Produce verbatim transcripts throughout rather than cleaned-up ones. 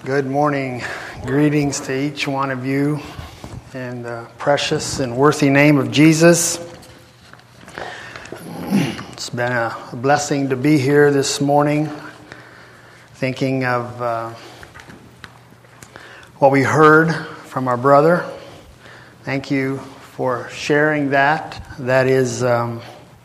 Good morning. Greetings to each one of you in the precious and worthy name of Jesus. It's been a blessing to be here this morning, thinking of uh, what we heard from our brother. Thank you for sharing that. That is um,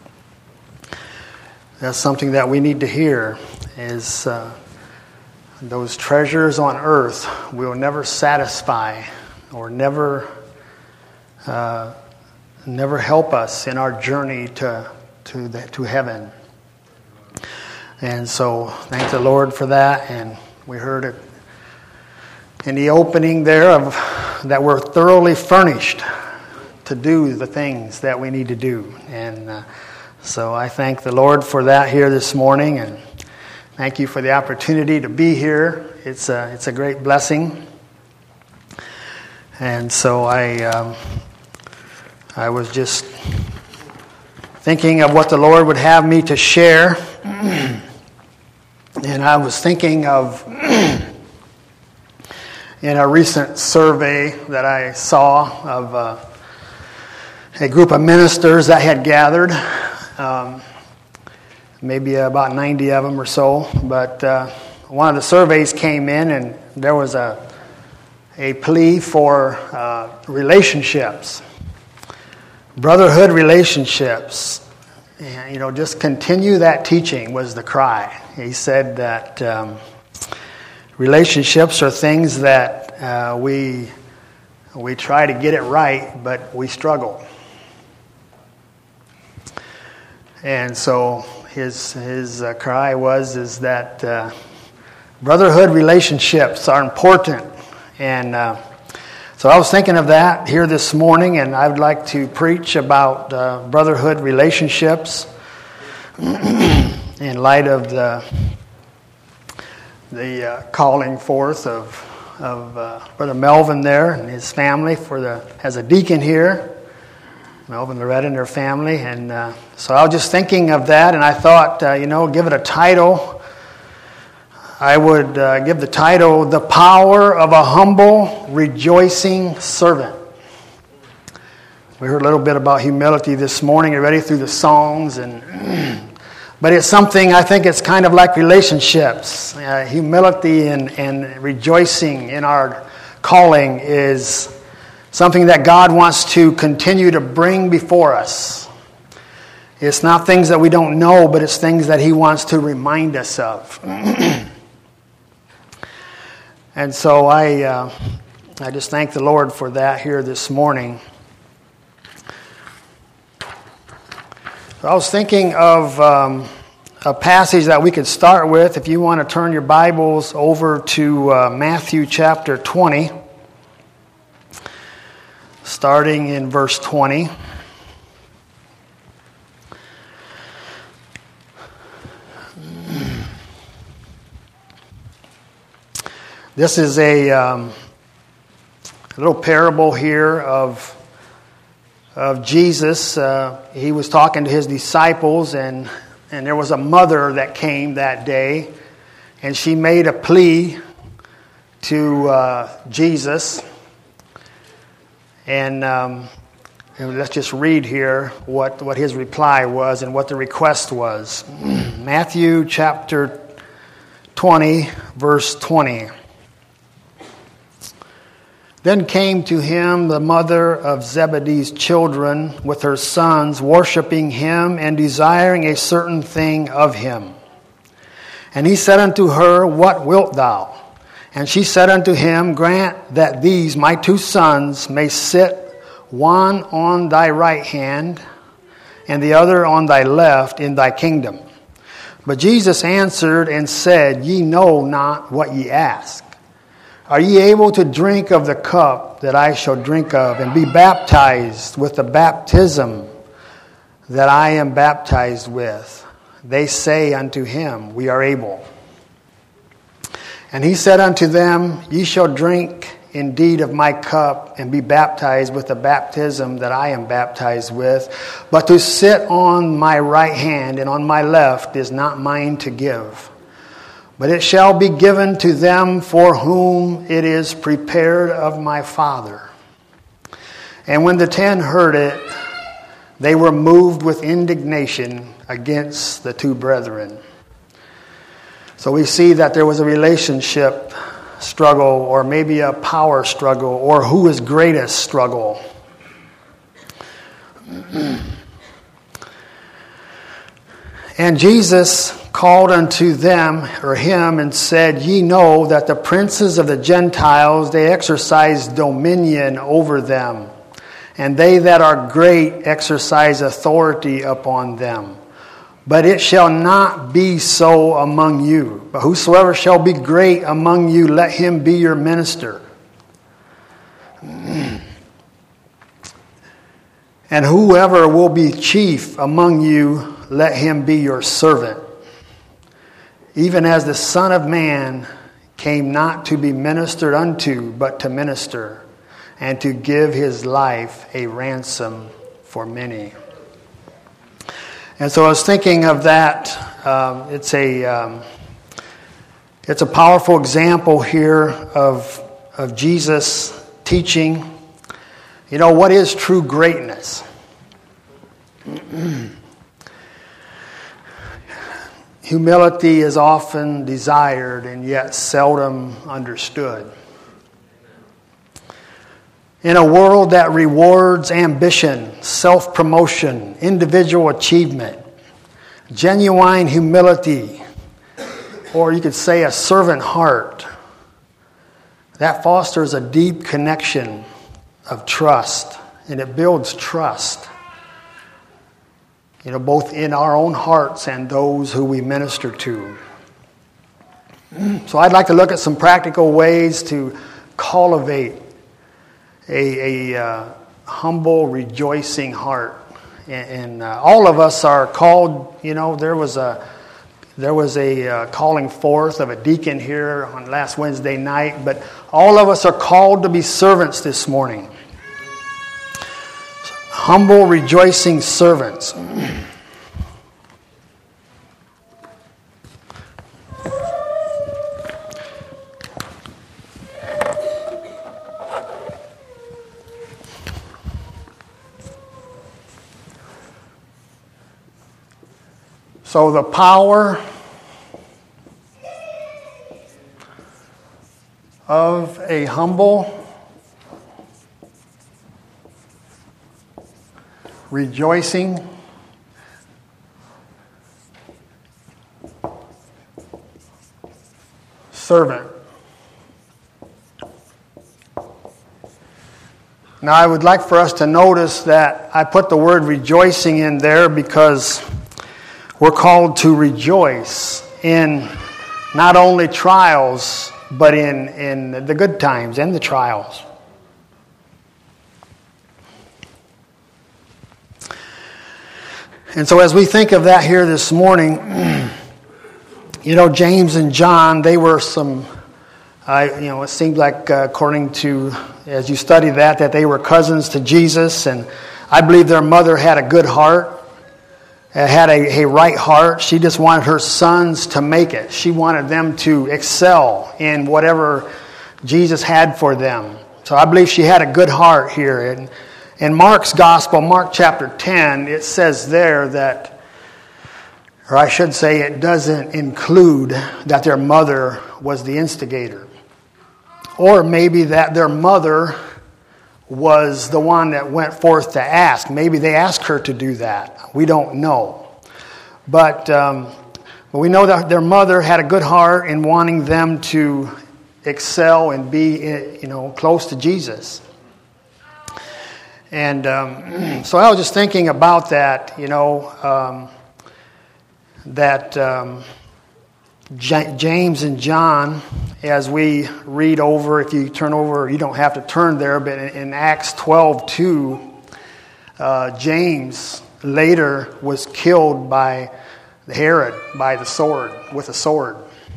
that's something that we need to hear. Is uh, those treasures on earth will never satisfy or never uh, never help us in our journey to to the, to heaven. And so, thank the Lord for that. And we heard it in the opening there of that we're thoroughly furnished to do the things that we need to do. And uh, so, I thank the Lord for that here this morning, and thank you for the opportunity to be here. It's a, it's a great blessing. And so I um, I was just thinking of what the Lord would have me to share. And I was thinking of in a recent survey that I saw of uh, a group of ministers that had gathered. Um, maybe about ninety of them or so, but uh, one of the surveys came in and there was a a plea for uh, relationships, brotherhood relationships. And, you know, just continue that teaching was the cry. He said that um, relationships are things that uh, we we try to get it right, but we struggle. And so His his uh, cry was is that uh, brotherhood relationships are important, and uh, so I was thinking of that here this morning, and I would like to preach about uh, brotherhood relationships in light of the the uh, calling forth of of uh, Brother Melvin there and his family for the as a deacon here. Melvin Loretta and their family, and uh, so I was just thinking of that, and I thought, uh, you know, give it a title. I would uh, give the title, "The Power of a Humble, Rejoicing Servant." We heard a little bit about humility this morning already through the songs, and but it's something, I think it's kind of like relationships. Uh, humility and, and rejoicing in our calling is something that God wants to continue to bring before us. It's not things that we don't know, but it's things that He wants to remind us of. And so I uh, I just thank the Lord for that here this morning. So I was thinking of um, a passage that we could start with. If you want to turn your Bibles over to uh, Matthew chapter twenty. Starting in verse twenty. This is a, um, a little parable here of of Jesus. Uh, he was talking to His disciples, and, and there was a mother that came that day, and she made a plea to uh, Jesus. And, um, and let's just read here what, what his reply was and what the request was. Matthew chapter twenty, verse twenty. Then came to him the mother of Zebedee's children with her sons, worshiping him and desiring a certain thing of him. And he said unto her, What wilt thou? And she said unto him, Grant that these my two sons may sit one on thy right hand and the other on thy left in thy kingdom. But Jesus answered and said, Ye know not what ye ask. Are ye able to drink of the cup that I shall drink of, and be baptized with the baptism that I am baptized with? They say unto him, We are able. And he said unto them, Ye shall drink indeed of my cup, and be baptized with the baptism that I am baptized with. But to sit on my right hand and on my left is not mine to give, but it shall be given to them for whom it is prepared of my Father. And when the ten heard it, they were moved with indignation against the two brethren. So we see that there was a relationship struggle, or maybe a power struggle, or who is greatest struggle. And Jesus called unto them, or him, and said, Ye know that the princes of the Gentiles, they exercise dominion over them, and they that are great exercise authority upon them. But it shall not be so among you. But whosoever shall be great among you, let him be your minister. And whoever will be chief among you, let him be your servant. Even as the Son of Man came not to be ministered unto, but to minister, and to give his life a ransom for many. And so I was thinking of that. Um, it's a um, it's a powerful example here of of Jesus teaching. You know, what is true greatness? Humility is often desired and yet seldom understood. In a world that rewards ambition, self-promotion, individual achievement, genuine humility, or you could say a servant heart, that fosters a deep connection of trust, and it builds trust, you know, both in our own hearts and those who we minister to. So I'd like to look at some practical ways to cultivate a, a uh, humble, rejoicing heart. And, and uh, all of us are called, you know, there was a there was a uh, calling forth of a deacon here on last Wednesday night, but all of us are called to be servants this morning. Humble, rejoicing servants. So the power of a humble, rejoicing servant. Now I would like for us to notice that I put the word rejoicing in there because we're called to rejoice in not only trials, but in, in the good times and the trials. And so as we think of that here this morning, you know, James and John, they were some, uh, you know, it seemed like uh, according to, as you study that, that they were cousins to Jesus. And I believe their mother had a good heart. Had a, a right heart. She just wanted her sons to make it. She wanted them to excel in whatever Jesus had for them. So I believe she had a good heart here. And in Mark's Gospel, Mark chapter ten, it says there that, or I should say it doesn't include that their mother was the instigator. Or maybe that their mother was the one that went forth to ask. Maybe they asked her to do that. We don't know. But, um, but we know that their mother had a good heart in wanting them to excel and be, you know, close to Jesus. And um, so I was just thinking about that, you know, um, that um, J- James and John, as we read over, if you turn over, you don't have to turn there, but in, in Acts twelve two, uh, James later was killed by Herod, by the sword, with a sword.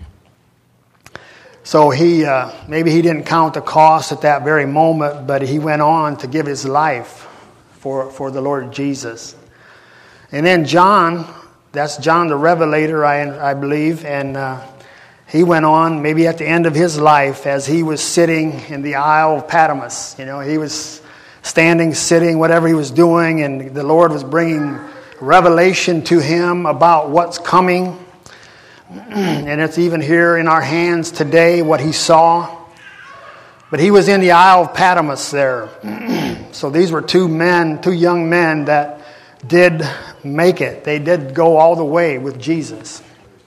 So he, uh, maybe he didn't count the cost at that very moment, but he went on to give his life for, for the Lord Jesus. And then John, that's John the Revelator, I, I believe, and uh, he went on, maybe at the end of his life, as he was sitting in the Isle of Patmos. You know, he was standing, sitting, whatever he was doing, and the Lord was bringing revelation to him about what's coming. And it's even here in our hands today what he saw. But he was in the Isle of Patmos there. So these were two men, two young men that did make it. They did go all the way with Jesus.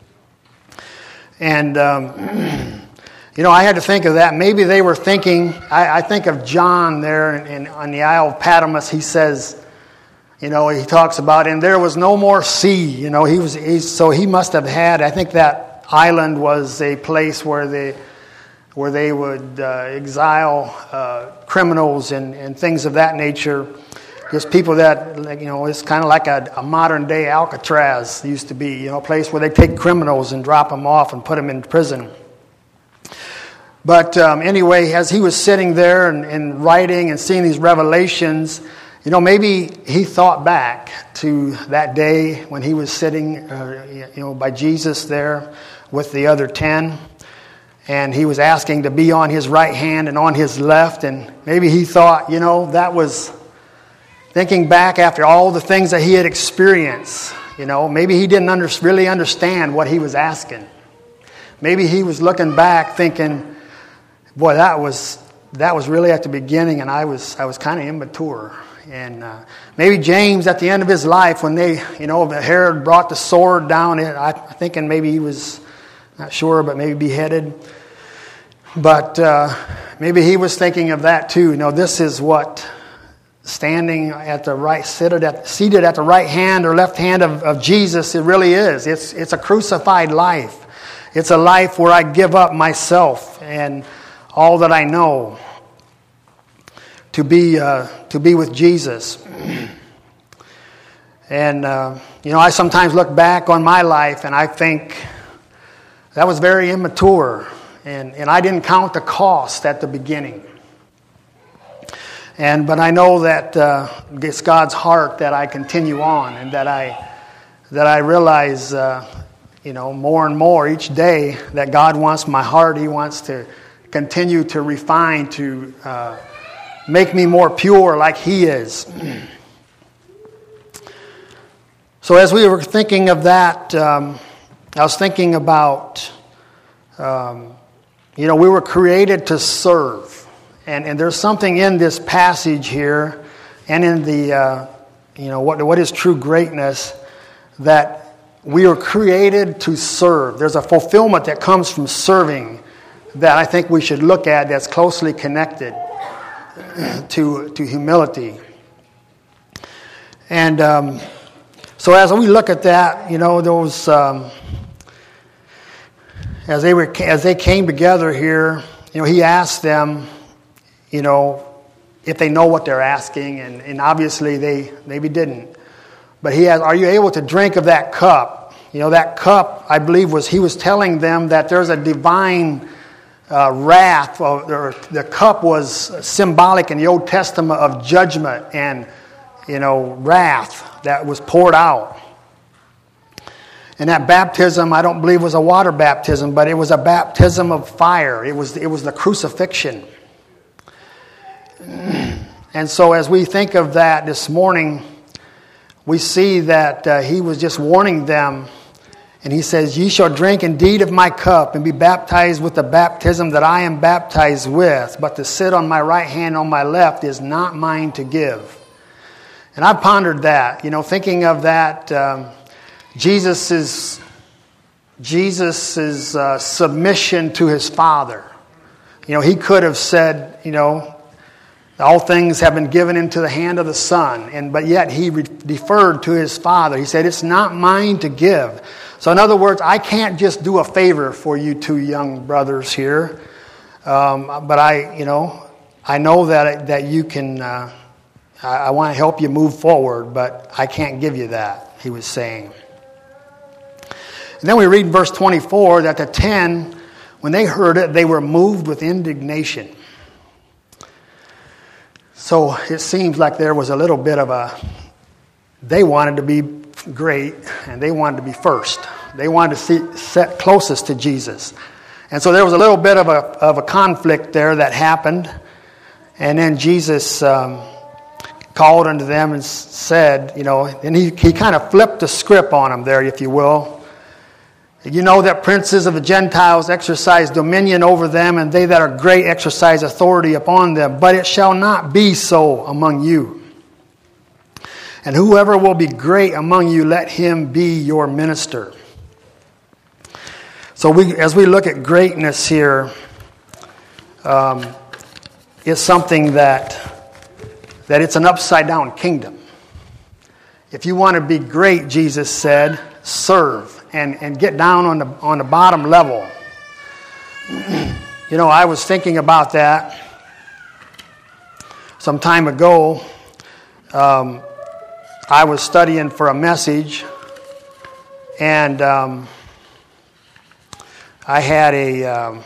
And, um, you know, I had to think of that. Maybe they were thinking, I, I think of John there in, in, on the Isle of Patmos. He says, you know, he talks about, and there was no more sea. You know, he was, he, so he must have had, I think that island was a place where they, where they would uh, exile uh, criminals and, and things of that nature. Just people that, like, you know, it's kind of like a, a modern day Alcatraz used to be, you know, a place where they take criminals and drop them off and put them in prison. But um, anyway, as he was sitting there and, and writing and seeing these revelations, you know, maybe he thought back to that day when he was sitting, uh, you know, by Jesus there with the other ten. And he was asking to be on his right hand and on his left. And maybe he thought, you know, that was thinking back after all the things that he had experienced. You know, maybe he didn't under, really understand what he was asking. Maybe he was looking back thinking, boy, that was that was really at the beginning, and I was I was kind of immature. And uh, maybe James, at the end of his life, when they, you know, Herod brought the sword down, I, I'm thinking maybe he was, not sure, but maybe beheaded. But uh, maybe he was thinking of that too. You know, this is what standing at the right, seated at, seated at the right hand or left hand of, of Jesus, it really is. It's it's a crucified life. It's a life where I give up myself and all that I know to be uh, to be with Jesus. And uh, you know, I sometimes look back on my life and I think that was very immature, and, and I didn't count the cost at the beginning. And but I know that uh, it's God's heart that I continue on, and that I that I realize, uh, you know, more and more each day that God wants my heart. He wants to continue to refine, to uh, make me more pure like He is. So as we were thinking of that, um, I was thinking about, um, you know, we were created to serve. And, and there's something in this passage here and in the, uh, you know, what what is true greatness, that we are created to serve. There's a fulfillment that comes from serving that I think we should look at, that's closely connected to, to humility. And um, so as we look at that, you know, those, um, as they were, as they came together here, you know, he asked them, you know, if they know what they're asking, and, and obviously they maybe didn't. But he asked, are you able to drink of that cup? You know, that cup, I believe, was, he was telling them that there's a divine uh, wrath. Or the cup was symbolic in the Old Testament of judgment and, you know, wrath that was poured out. And that baptism, I don't believe was a water baptism, but it was a baptism of fire. It was, it was the crucifixion. And so as we think of that this morning, we see that uh, he was just warning them. And he says, ye shall drink indeed of my cup and be baptized with the baptism that I am baptized with. But to sit on my right hand, on my left, is not mine to give. And I pondered that, you know, thinking of that, um, Jesus' Jesus's uh, submission to his Father. You know, he could have said, you know, all things have been given into the hand of the Son, and but yet he re- deferred to his Father. He said, it's not mine to give. So in other words, I can't just do a favor for you two young brothers here, um, but I, you know, I know that that you can. Uh, I, I want to help you move forward, but I can't give you that. He was saying. And then we read in verse twenty-four that the ten, when they heard it, they were moved with indignation. So it seems like there was a little bit of a, they wanted to be great and they wanted to be first. They wanted to see, sit closest to Jesus. And so there was a little bit of a, of a conflict there that happened. And then Jesus um, called unto them and said, you know, and he, he kind of flipped the script on them there, if you will. You know that princes of the Gentiles exercise dominion over them, and they that are great exercise authority upon them. But it shall not be so among you. And whoever will be great among you, let him be your minister. So we, as we look at greatness here, um, it's something that, that it's an upside-down kingdom. If you want to be great, Jesus said, serve. And, and get down on the on the bottom level. You know, I was thinking about that some time ago. Um, I was studying for a message, and um, I had a. Um,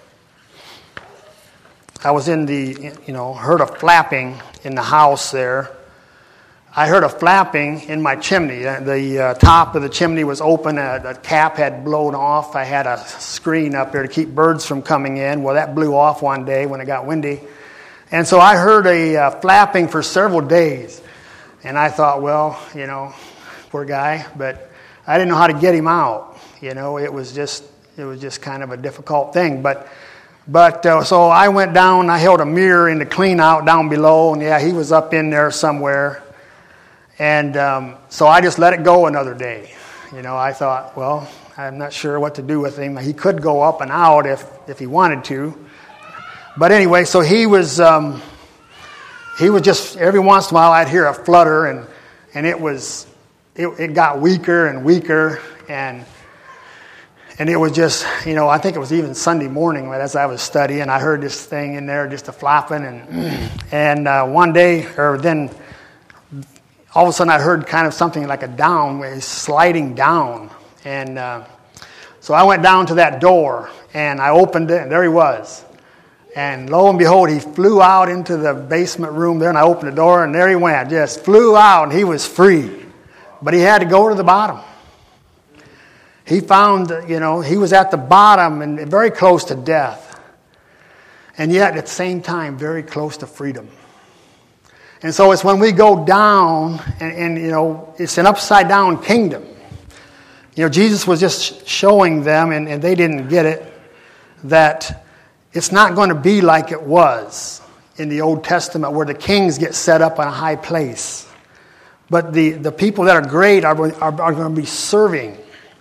I was in the, you know, heard a flapping in the house there. I heard a flapping in my chimney. The uh, top of the chimney was open. Uh, the cap had blown off. I had a screen up there to keep birds from coming in. Well, that blew off one day when it got windy. And so I heard a uh, flapping for several days. And I thought, well, you know, poor guy. But I didn't know how to get him out. You know, it was just it was just kind of a difficult thing. But but uh, so I went down. I held a mirror in the clean out down below. And, yeah, he was up in there somewhere. And um, so I just let it go another day. You know, I thought, well, I'm not sure what to do with him. He could go up and out if, if he wanted to. But anyway, so he was um, he was just, every once in a while I'd hear a flutter, and and it was, it, it got weaker and weaker, and and it was just, you know, I think it was even Sunday morning as I was studying, I heard this thing in there, just a flopping, and, and uh, one day, or then, all of a sudden I heard kind of something like a down, where he's sliding down. And uh, so I went down to that door, and I opened it, and there he was. And lo and behold, he flew out into the basement room there, and I opened the door, and there he went. Just flew out, and he was free. But he had to go to the bottom. He found, you know, he was at the bottom and very close to death. And yet, at the same time, very close to freedom. And so it's when we go down, and, and you know, it's an upside-down kingdom. You know, Jesus was just showing them, and, and they didn't get it, that it's not going to be like it was in the Old Testament, where the kings get set up in a high place. But the, the people that are great are, are, are going to be serving.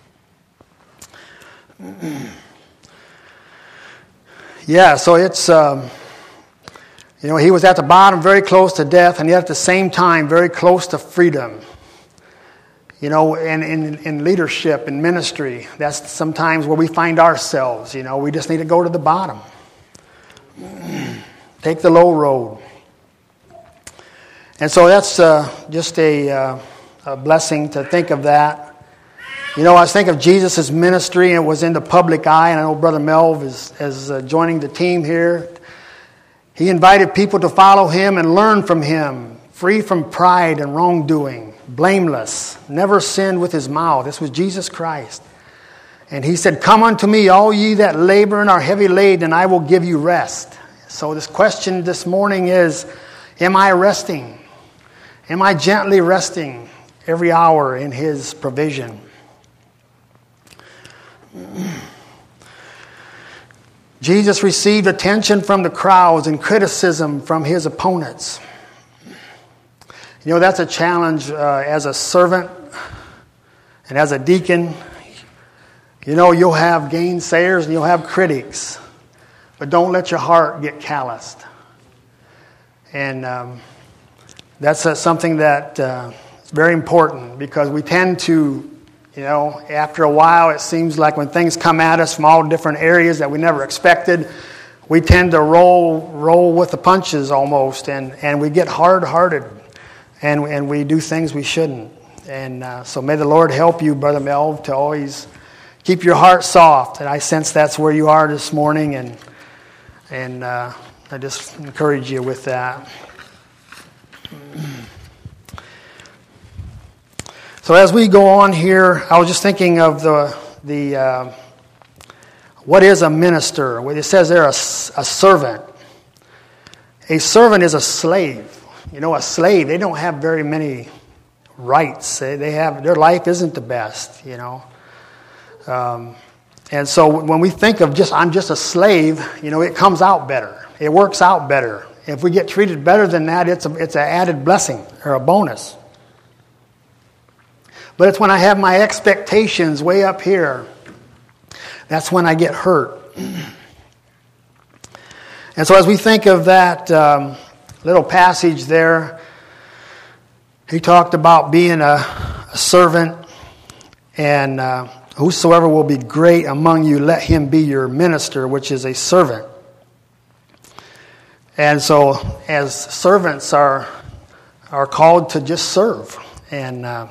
Yeah, so it's... Um, You know, he was at the bottom, very close to death, and yet at the same time, very close to freedom. You know, in, in, in leadership, in ministry, that's sometimes where we find ourselves. You know, we just need to go to the bottom. Take the low road. And so that's uh, just a, uh, a blessing to think of that. You know, I was thinking of Jesus' ministry, and it was in the public eye, and I know Brother Melv is, is uh, joining the team here. He invited people to follow him and learn from him, free from pride and wrongdoing, blameless, never sinned with his mouth. This was Jesus Christ. And he said, "Come unto me, all ye that labor and are heavy laden, and I will give you rest." So this question this morning is, am I resting? Am I gently resting every hour in his provision? Jesus received attention from the crowds and criticism from his opponents. You know, that's a challenge uh, as a servant and as a deacon. You know, you'll have gainsayers and you'll have critics, but don't let your heart get calloused. And um, that's uh, something that uh, is very important, because we tend to, you know, after a while, it seems like when things come at us from all different areas that we never expected, we tend to roll roll with the punches almost, and, and we get hard-hearted, and and we do things we shouldn't. And uh, so may the Lord help you, Brother Melv, to always keep your heart soft. And I sense that's where you are this morning, and and uh, I just encourage you with that. So as we go on here, I was just thinking of the the uh, what is a minister? Well, it says they're a, a servant. A servant is a slave. You know, a slave, they don't have very many rights. They, they have their life isn't the best, you know. Um, and so when we think of just, I'm just a slave, you know, it comes out better. It works out better. If we get treated better than that, it's a, it's an added blessing or a bonus. But it's when I have my expectations way up here, that's when I get hurt. And so as we think of that um, little passage there, he talked about being a, a servant, and uh, whosoever will be great among you, let him be your minister, which is a servant. And so as servants are are called to just serve. And uh,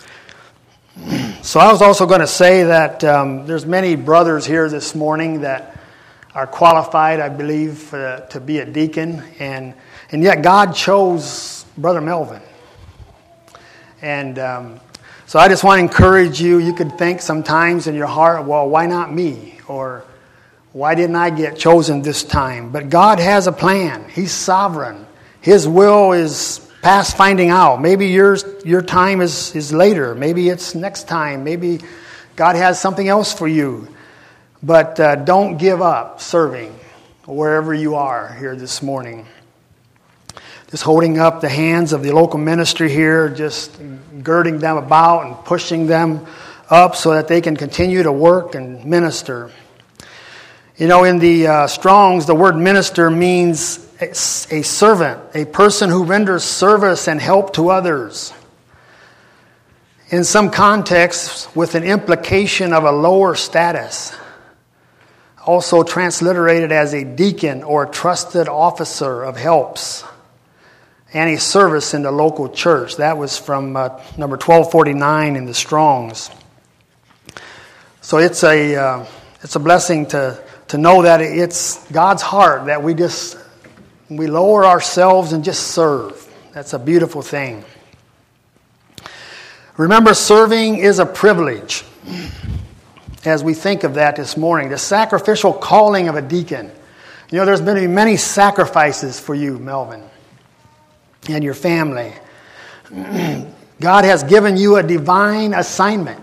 so I was also going to say that um, there's many brothers here this morning that are qualified, I believe, uh, to be a deacon. And, and yet God chose Brother Melvin. And um, so I just want to encourage you. You could think sometimes in your heart, well, why not me? Or why didn't I get chosen this time? But God has a plan. He's sovereign. His will is past finding out. Maybe yours, your time is, is later. Maybe it's next time. Maybe God has something else for you. But uh, don't give up serving wherever you are here this morning. Just holding up the hands of the local ministry here, just girding them about and pushing them up so that they can continue to work and minister. You know, in the uh, Strong's, the word minister means a, a servant, a person who renders service and help to others. In some contexts, with an implication of a lower status. Also transliterated as a deacon or a trusted officer of helps. And a service in the local church. That was from uh, number twelve forty-nine in the Strong's. So it's a uh, it's a blessing to to know that it's God's heart that we just we lower ourselves and just serve. That's a beautiful thing. Remember, serving is a privilege. As we think of that this morning, the sacrificial calling of a deacon. You know, there's been many sacrifices for you, Melvin, and your family. God has given you a divine assignment.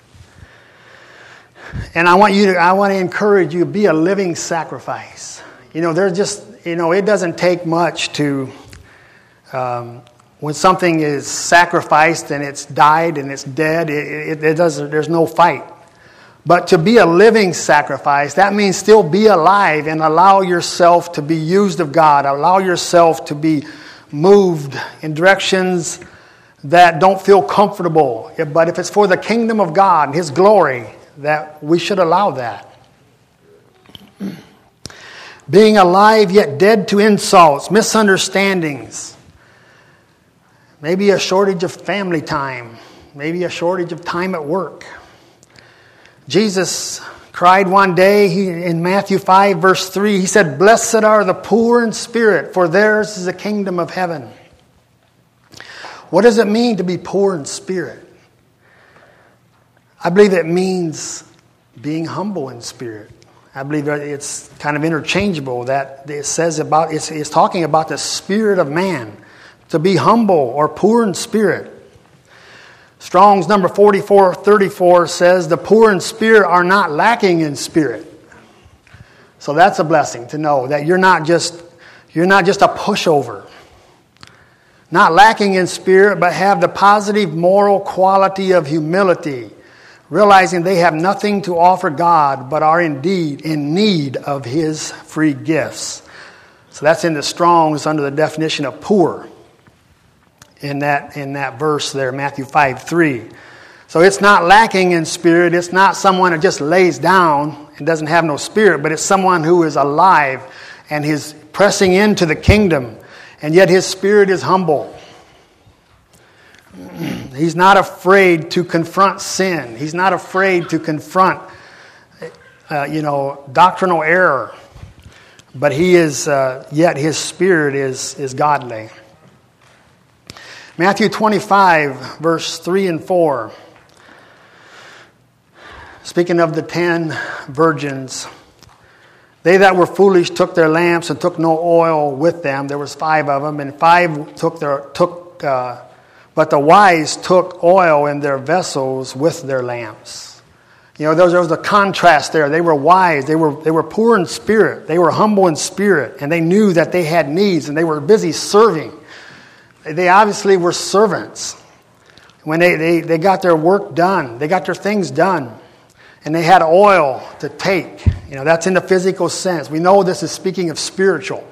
And I want you to, I want to encourage you to be a living sacrifice. You know, there's just, you know, it doesn't take much to, um, when something is sacrificed and it's died and it's dead, it, it, it doesn't, there's no fight. But to be a living sacrifice, that means still be alive and allow yourself to be used of God. Allow yourself to be moved in directions that don't feel comfortable. But if it's for the kingdom of God and His glory, that we should allow that. Being alive yet dead to insults, misunderstandings. Maybe a shortage of family time. Maybe a shortage of time at work. Jesus cried one day he, in Matthew five, verse three, He said, "Blessed are the poor in spirit, for theirs is the kingdom of heaven." What does it mean to be poor in spirit? I believe it means being humble in spirit. I believe it's kind of interchangeable, that it says about, it's, it's talking about the spirit of man, to be humble or poor in spirit. Strong's number forty-four thirty-four says, "The poor in spirit are not lacking in spirit." So that's a blessing to know that you're not just you're not just a pushover. Not lacking in spirit, but have the positive moral quality of humility, realizing they have nothing to offer God, but are indeed in need of His free gifts. So that's in the Strong's under the definition of poor. In that in that verse there, Matthew five three. So it's not lacking in spirit. It's not someone who just lays down and doesn't have no spirit, but it's someone who is alive and is pressing into the kingdom, and yet his spirit is humble. He's not afraid to confront sin. He's not afraid to confront, uh, you know, doctrinal error. But he is, uh, yet his spirit is is godly. Matthew twenty-five, verse three and four Speaking of the ten virgins, they that were foolish took their lamps and took no oil with them. There was five of them, and five took their took, uh, but the wise took oil in their vessels with their lamps. You know, there was, there was a contrast there. They were wise. They were they were poor in spirit. They were humble in spirit, and they knew that they had needs, and they were busy serving. They obviously were servants. When they, they, they got their work done, they got their things done. And they had oil to take. You know, that's in the physical sense. We know this is speaking of spiritual.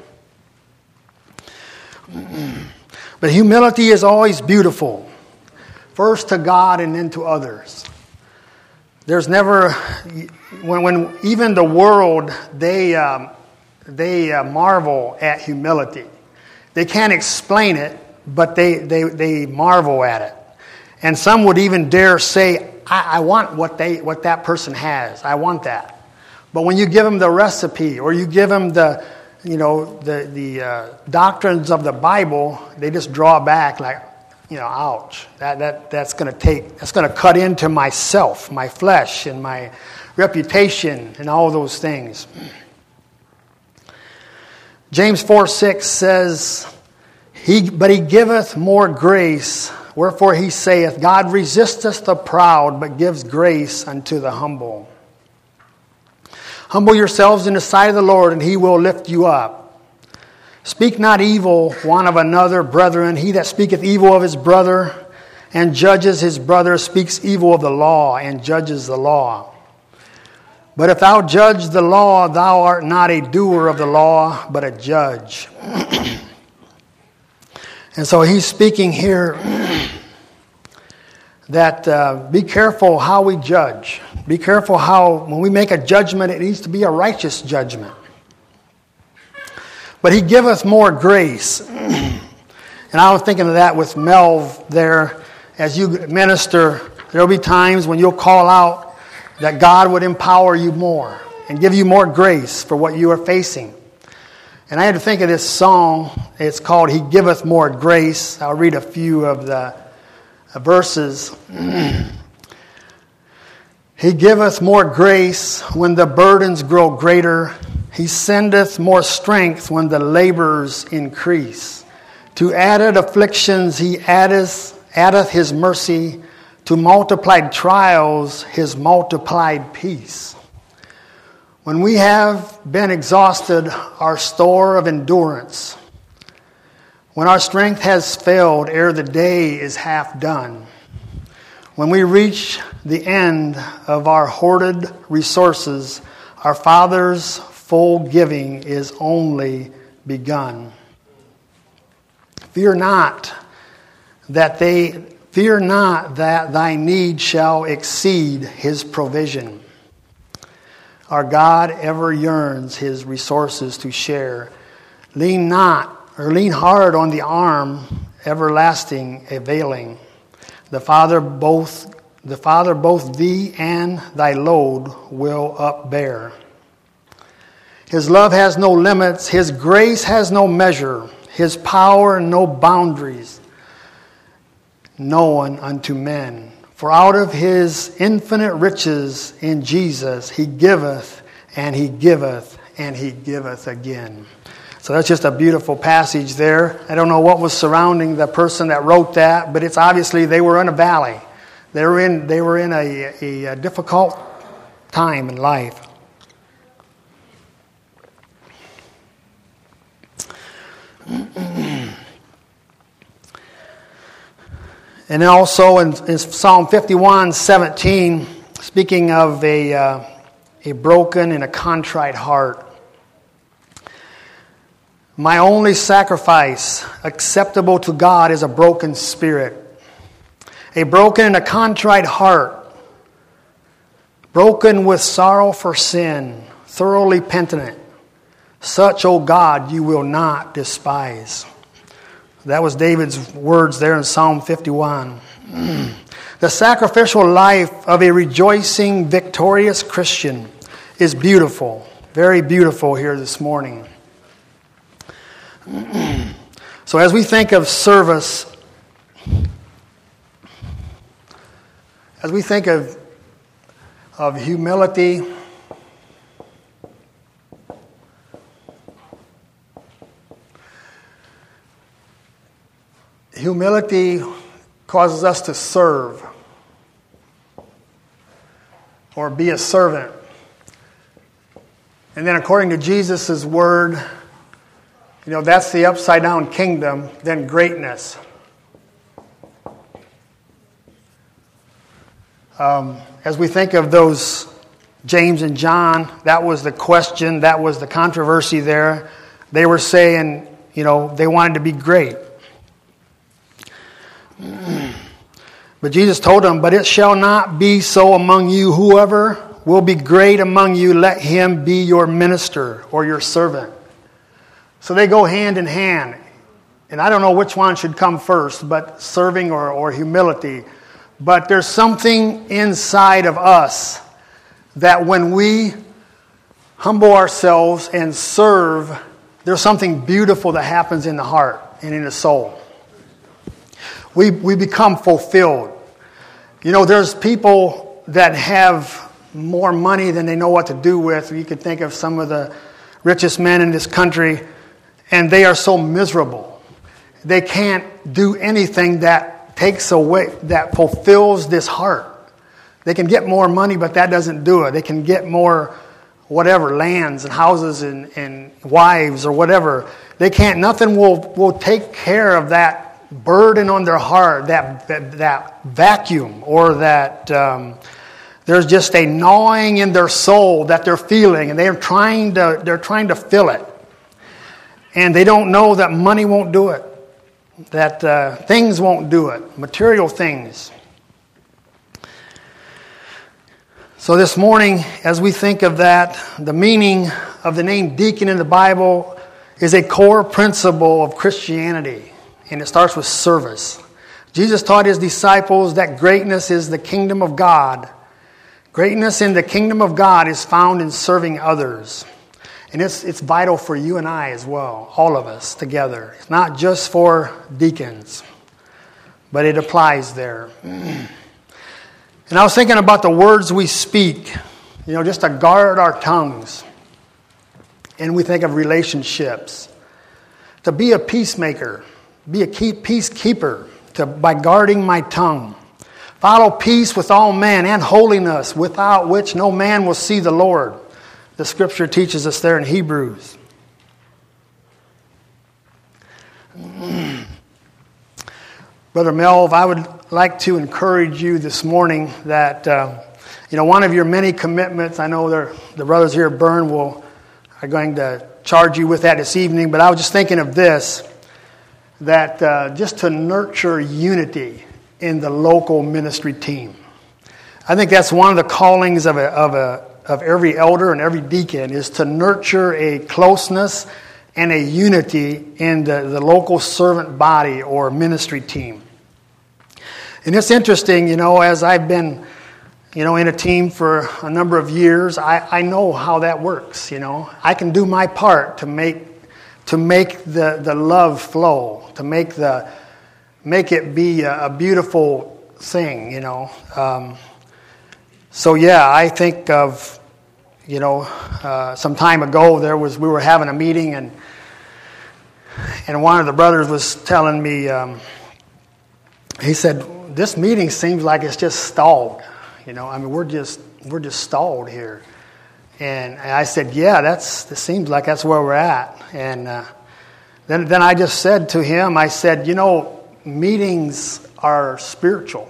But humility is always beautiful. First to God and then to others. There's never, when, when even the world, they, um, they uh, marvel at humility. They can't explain it, but they, they, they marvel at it. And some would even dare say, I, I want what they what that person has. I want that. But when you give them the recipe, or you give them the, you know, the the uh, doctrines of the Bible, they just draw back like, you know, ouch. That that that's going to take. That's going to cut into myself, my flesh, and my reputation, and all those things. James four six says, "He but he giveth more grace. Wherefore he saith, God resisteth the proud, but gives grace unto the humble. Humble yourselves in the sight of the Lord, and he will lift you up. Speak not evil one of another, brethren. He that speaketh evil of his brother and judges his brother speaks evil of the law and judges the law. But if thou judge the law, thou art not a doer of the law, but a judge." And so he's speaking here that uh, be careful how we judge. Be careful how, when we make a judgment, it needs to be a righteous judgment. But he giveth more grace. And I was thinking of that with Melv there. As you minister, there will be times when you'll call out that God would empower you more and give you more grace for what you are facing. And I had to think of this song. It's called He Giveth More Grace. I'll read a few of the verses. He giveth more grace when the burdens grow greater. He sendeth more strength when the labors increase. To added afflictions he addeth, addeth his mercy. To multiplied trials his multiplied peace. When we have been exhausted, our store of endurance, when our strength has failed ere the day is half done, when we reach the end of our hoarded resources, our Father's full giving is only begun. Fear not that they fear not that thy need shall exceed his provision. Our God ever yearns his resources to share. Lean not, or lean hard on the arm, everlasting availing. The Father both the Father both thee and thy load will upbear. His love has no limits, his grace has no measure, his power no boundaries, known unto men. For out of his infinite riches in Jesus, he giveth, and he giveth, and he giveth again. So that's just a beautiful passage there. I don't know what was surrounding the person that wrote that, but it's obviously they were in a valley. They were in, they were in a, a, a difficult time in life. And then also in, in Psalm fifty-one seventeen, speaking of a, uh, a broken and a contrite heart. My only sacrifice acceptable to God is a broken spirit. A broken and a contrite heart. Broken with sorrow for sin. Thoroughly penitent. Such, O God, you will not despise. That was David's words there in Psalm fifty-one. The sacrificial life of a rejoicing, victorious Christian is beautiful. Very beautiful here this morning. So as we think of service, as we think of of humility. Humility causes us to serve or be a servant. And then according to Jesus' word, you know, that's the upside down kingdom, then greatness. Um, as we think of those James and John, that was the question, that was the controversy there. They were saying, you know, they wanted to be great. But Jesus told them, but it shall not be so among you. Whoever will be great among you, let him be your minister or your servant. So they go hand in hand. And I don't know which one should come first, but serving or, or humility. But there's something inside of us that when we humble ourselves and serve, there's something beautiful that happens in the heart and in the soul. We we become fulfilled. You know, there's people that have more money than they know what to do with. You could think of some of the richest men in this country, and they are so miserable. They can't do anything that takes away, that fulfills this heart. They can get more money, but that doesn't do it. They can get more whatever, lands and houses and, and wives or whatever. They can't, nothing will, will take care of that burden on their heart, that that, that vacuum, or that um, there's just a gnawing in their soul that they're feeling, and they're trying to they're trying to fill it, and they don't know that money won't do it, that uh, things won't do it, material things. So this morning, as we think of that, the meaning of the name deacon in the Bible is a core principle of Christianity. And it starts with service. Jesus taught his disciples that greatness is the kingdom of God. Greatness in the kingdom of God is found in serving others. And it's it's vital for you and I as well, all of us together. It's not just for deacons, but it applies there. And I was thinking about the words we speak, you know, just to guard our tongues. And we think of relationships. To be a peacemaker. Be a peacekeeper to, by guarding my tongue. Follow peace with all men and holiness, without which no man will see the Lord. The scripture teaches us there in Hebrews. Brother Melv, I would like to encourage you this morning that, uh, you know, one of your many commitments, I know the brothers here at Byrne will, are going to charge you with that this evening, but I was just thinking of this. That uh, just to nurture unity in the local ministry team. I think that's one of the callings of a, of a of every elder and every deacon is to nurture a closeness and a unity in the, the local servant body or ministry team. And it's interesting, you know, as I've been, you know, in a team for a number of years, I, I know how that works, you know. I can do my part to make to make the, the love flow, to make the make it be a, a beautiful thing, you know. Um, so yeah, I think of, you know, uh, some time ago there was we were having a meeting and and one of the brothers was telling me, um, he said, "This meeting seems like it's just stalled, you know. I mean, we're just we're just stalled here." And I said, yeah, that's. It seems like that's where we're at. And uh, then, then I just said to him, I said, you know, meetings are spiritual.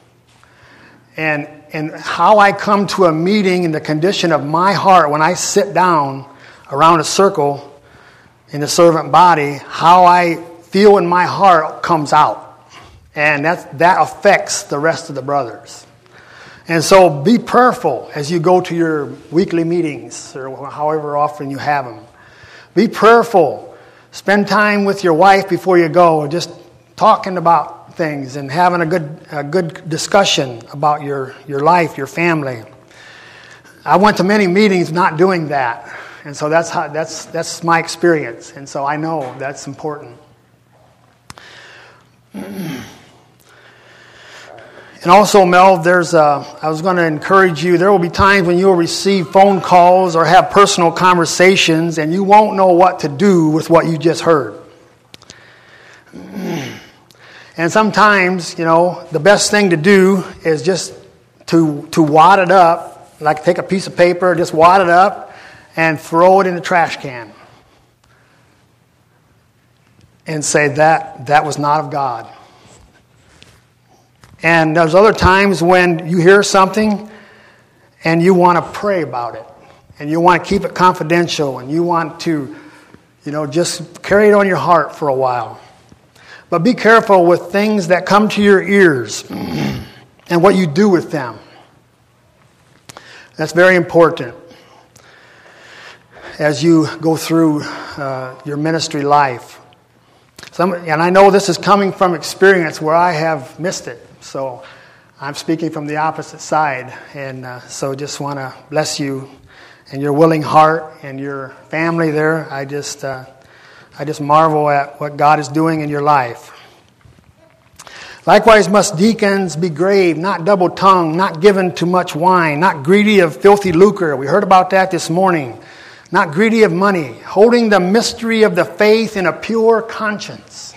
And and how I come to a meeting in the condition of my heart when I sit down around a circle in the servant body, how I feel in my heart comes out. And that that affects the rest of the brothers. And so be prayerful as you go to your weekly meetings or however often you have them. Be prayerful. Spend time with your wife before you go, just talking about things and having a good a good discussion about your, your life, your family. I went to many meetings not doing that. And so that's how that's that's my experience. And so I know that's important. And also, Mel, there's a, I was going to encourage you, there will be times when you will receive phone calls or have personal conversations and you won't know what to do with what you just heard. And sometimes, you know, the best thing to do is just to, to wad it up, like take a piece of paper, just wad it up and throw it in the trash can. And say that that was not of God. And there's other times when you hear something and you want to pray about it. And you want to keep it confidential. And you want to, you know, just carry it on your heart for a while. But be careful with things that come to your ears and what you do with them. That's very important as you go through uh, your ministry life. Some, and I know this is coming from experience where I have missed it. So I'm speaking from the opposite side. And uh, so just want to bless you and your willing heart and your family there. I just uh, I just marvel at what God is doing in your life. Likewise must deacons be grave, not double-tongued, not given to much wine, not greedy of filthy lucre. We heard about that this morning. Not greedy of money, holding the mystery of the faith in a pure conscience.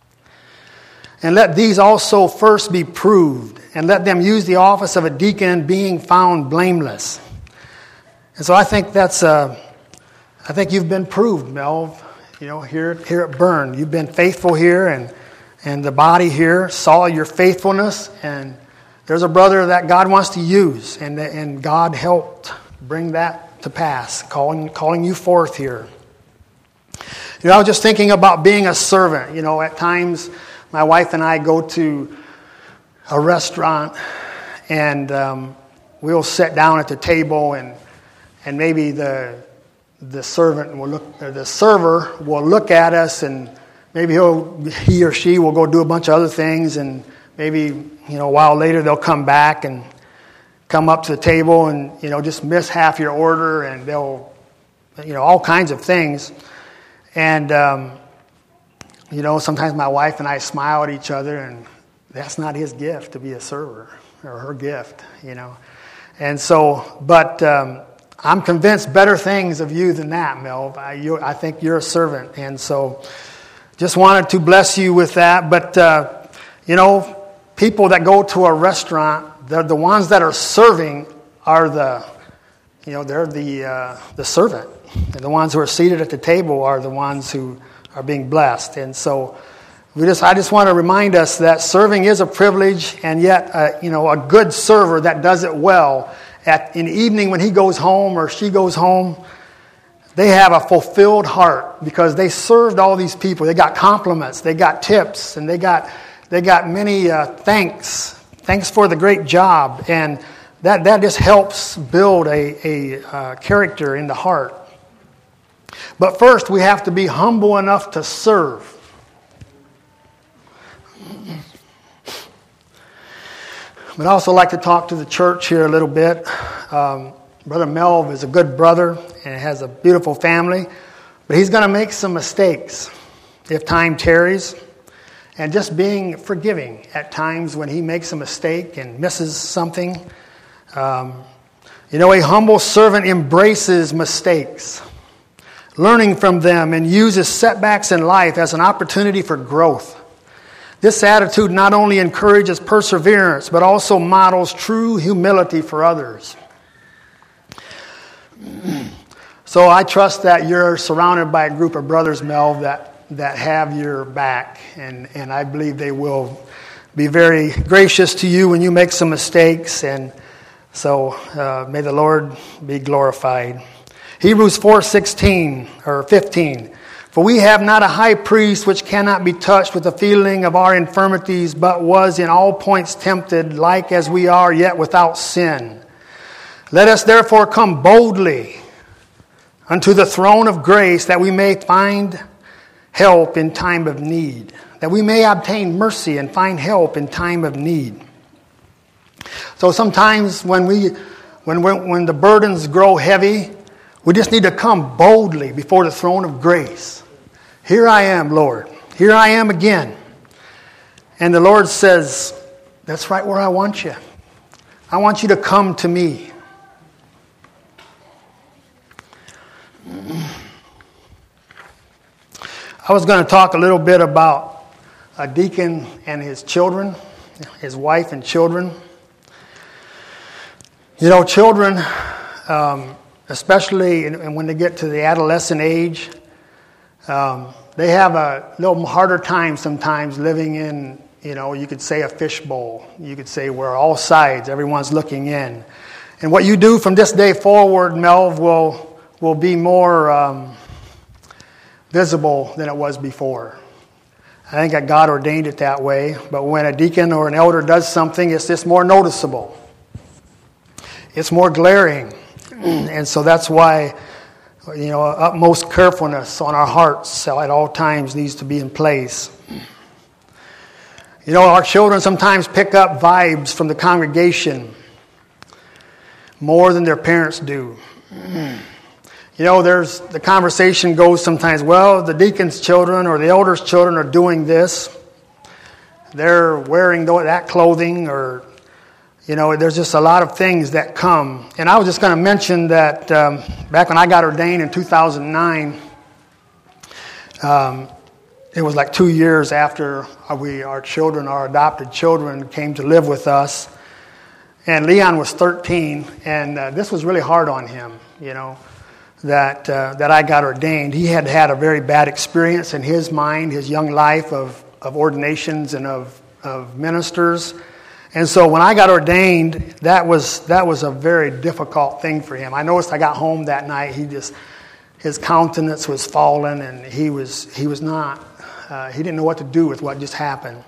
And let these also first be proved, and let them use the office of a deacon, being found blameless. And so I think that's, uh, I think you've been proved, Mel. You know, here, here at Burn, you've been faithful here, and and the body here saw your faithfulness. And there's a brother that God wants to use, and and God helped bring that to pass, calling calling you forth here. You know, I was just thinking about being a servant. You know, at times, my wife and I go to a restaurant, and um, we'll sit down at the table, and and maybe the the servant will look, or the server will look at us, and maybe he'll he or she will go do a bunch of other things, and maybe you know a while later they'll come back and come up to the table and you know just miss half your order, and they'll you know all kinds of things, and. Um, You know, sometimes my wife and I smile at each other, and that's not his gift to be a server, or her gift, you know. And so, but um, I'm convinced better things of you than that, Mel. I, you, I think you're a servant, and so just wanted to bless you with that. But, uh, you know, people that go to a restaurant, they're the ones that are serving are the, you know, they're the uh, the servant. And the ones who are seated at the table are the ones who are being blessed. And so we just I just want to remind us that serving is a privilege, and yet uh, you know a good server that does it well at in the evening when he goes home or she goes home, they have a fulfilled heart because they served all these people. They got compliments, they got tips, and they got they got many uh, thanks. Thanks for the great job, and that that just helps build a a uh, character in the heart. But first, we have to be humble enough to serve. But I also like to talk to the church here a little bit. Um, Brother Melv is a good brother and has a beautiful family, but he's going to make some mistakes if time tarries. And just being forgiving at times when he makes a mistake and misses something. Um, you know, a humble servant embraces mistakes, learning from them, and uses setbacks in life as an opportunity for growth. This attitude not only encourages perseverance, but also models true humility for others. So I trust that you're surrounded by a group of brothers, Mel, that, that have your back, and, and I believe they will be very gracious to you when you make some mistakes, and so uh, may the Lord be glorified. Hebrews four sixteen or fifteen. For we have not a high priest which cannot be touched with the feeling of our infirmities, but was in all points tempted, like as we are, yet without sin. Let us therefore come boldly unto the throne of grace, that we may find help in time of need, that we may obtain mercy and find help in time of need. So sometimes when we, when when, when the burdens grow heavy, we just need to come boldly before the throne of grace. Here I am, Lord. Here I am again. And the Lord says, That's right where I want you. I want you to come to me. I was going to talk a little bit about a deacon and his children, his wife and children. You know, children, um, especially in, when they get to the adolescent age, um, they have a little harder time sometimes living in, you know, you could say a fishbowl. You could say where all sides, everyone's looking in. And what you do from this day forward, Melv, will, will be more um, visible than it was before. I think that God ordained it that way. But when a deacon or an elder does something, it's just more noticeable. It's more glaring. And so that's why, you know, utmost carefulness on our hearts at all times needs to be in place. You know, our children sometimes pick up vibes from the congregation more than their parents do. You know, there's the conversation goes sometimes, well, the deacon's children or the elder's children are doing this. They're wearing that clothing, or, you know, there's just a lot of things that come. And I was just going to mention that um, back when I got ordained in two thousand nine, um, it was like two years after we, our children, our adopted children, came to live with us. And Leon was thirteen, and uh, this was really hard on him, you know. That uh, that I got ordained. He had had a very bad experience in his mind, his young life of, of ordinations and of, of ministers. And so when I got ordained, that was that was a very difficult thing for him. I noticed I got home that night, he just, his countenance was fallen, and he was he was not, uh, he didn't know what to do with what just happened.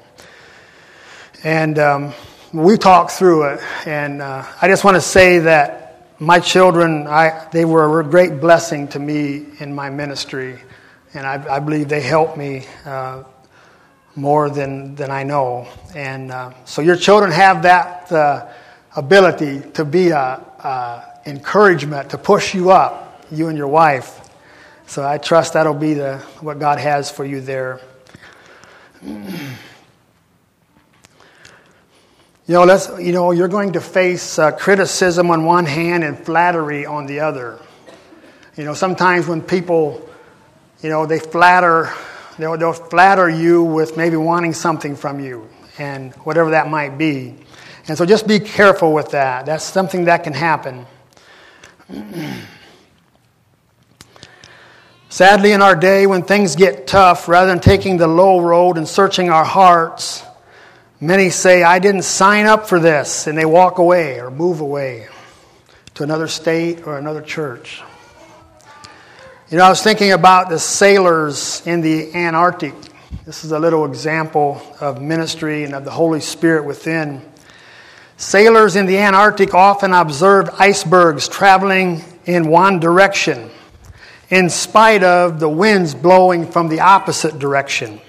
And um, we talked through it, and uh, I just want to say that my children, I, they were a great blessing to me in my ministry, and I, I believe they helped me uh, more than, than I know. And uh, so your children have that uh, ability to be a, a encouragement, to push you up, you and your wife. So I trust that'll be the what God has for you there. You know, let's, you know, you're going to face uh, criticism on one hand and flattery on the other. You know, sometimes when people, you know, they flatter, they'll, they'll flatter you with maybe wanting something from you, and whatever that might be. And so just be careful with that. That's something that can happen. Sadly, in our day, when things get tough, rather than taking the low road and searching our hearts, many say, I didn't sign up for this, and they walk away or move away to another state or another church. You know, I was thinking about the sailors in the Antarctic. This is a little example of ministry and of the Holy Spirit within. Sailors in the Antarctic often observed icebergs traveling in one direction, in spite of the winds blowing from the opposite direction.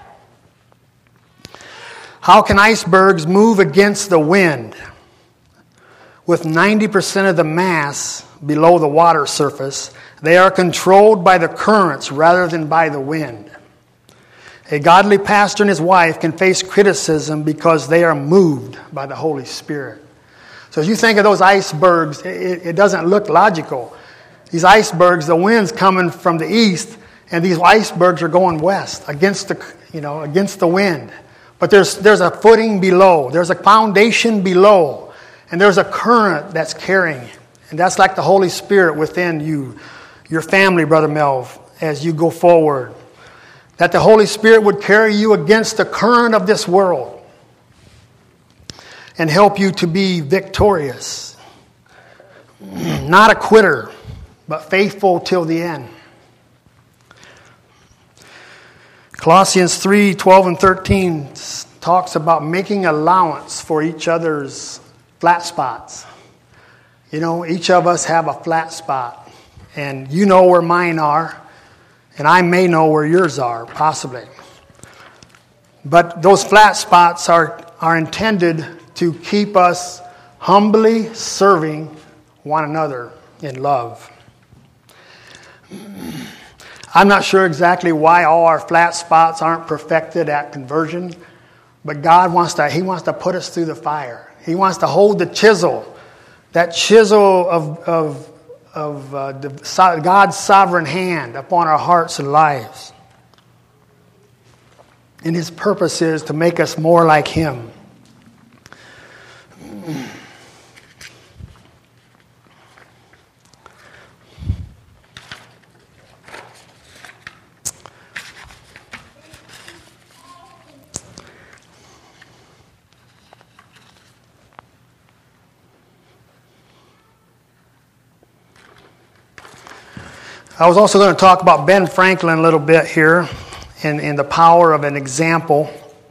How can icebergs move against the wind? With ninety percent of the mass below the water surface, they are controlled by the currents rather than by the wind. A godly pastor and his wife can face criticism because they are moved by the Holy Spirit. So as you think of those icebergs, it, it doesn't look logical. These icebergs, the wind's coming from the east, and these icebergs are going west against the, you know, against the wind. But there's there's a footing below. There's a foundation below. And there's a current that's carrying. And that's like the Holy Spirit within you, your family, Brother Melv, as you go forward. That the Holy Spirit would carry you against the current of this world and help you to be victorious. Not a quitter, but faithful till the end. Colossians three, twelve and thirteen talks about making allowance for each other's flat spots. You know, each of us have a flat spot. And you know where mine are. And I may know where yours are, possibly. But those flat spots are, are intended to keep us humbly serving one another in love. I'm not sure exactly why all our flat spots aren't perfected at conversion, But God wants to, He wants to put us through the fire. He wants to hold the chisel, that chisel of, of, of uh, the, God's sovereign hand upon our hearts and lives. And His purpose is to make us more like Him. I was also going to talk about Ben Franklin a little bit here and, and the power of an example.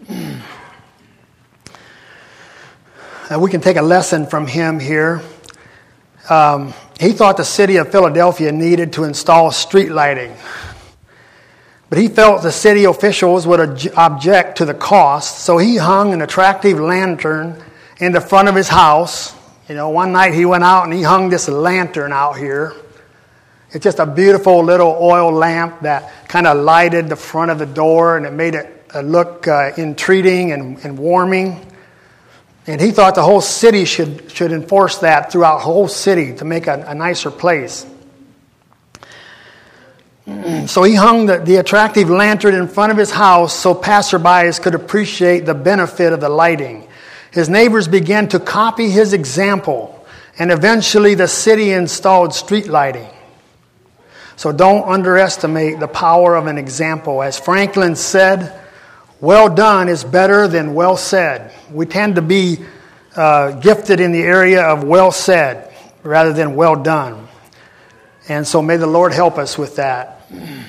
And we can take a lesson from him here. Um, he thought the city of Philadelphia needed to install street lighting. But he felt the city officials would object to the cost, so he hung an attractive lantern in the front of his house. You know, one night he went out and he hung this lantern out here. It's just a beautiful little oil lamp that kind of lighted the front of the door, and it made it look uh, entreating and, and warming. And he thought the whole city should, should enforce that throughout the whole city to make a, a nicer place. So he hung the, the attractive lantern in front of his house so passerbys could appreciate the benefit of the lighting. His neighbors began to copy his example, and eventually the city installed street lighting. So don't underestimate the power of an example. As Franklin said, well done is better than well said. We tend to be uh, gifted in the area of well said rather than well done. And so may the Lord help us with that.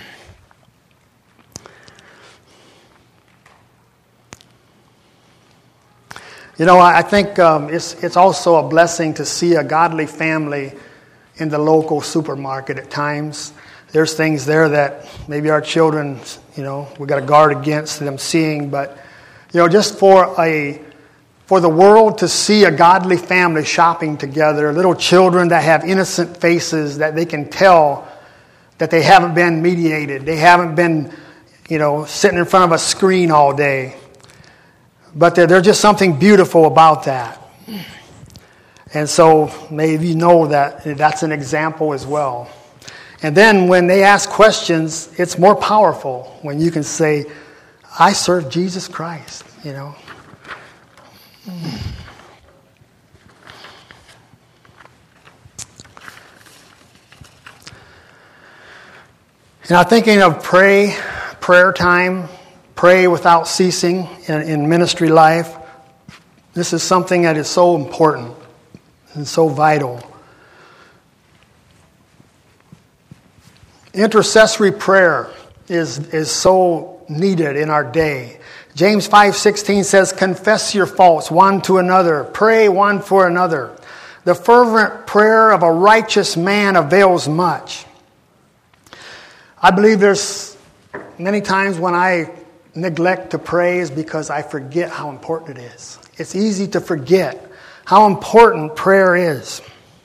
You know, I think um, it's it's also a blessing to see a godly family in the local supermarket at times. There's things there that maybe our children, you know, we got to guard against them seeing. But, you know, just for a for the world to see a godly family shopping together, little children that have innocent faces that they can tell that they haven't been mediated. They haven't been, you know, sitting in front of a screen all day. But there's just something beautiful about that. And so maybe you know that that's an example as well. And then when they ask questions, it's more powerful when you can say, I serve Jesus Christ, you know. And I'm thinking of pray, prayer time, pray without ceasing in, in ministry life. This is something that is so important and so vital. Intercessory prayer is, is so needed in our day. James five sixteen says, confess your faults one to another, pray one for another. The fervent prayer of a righteous man avails much. I believe there's many times when I neglect to pray is because I forget how important it is. It's easy to forget how important prayer is.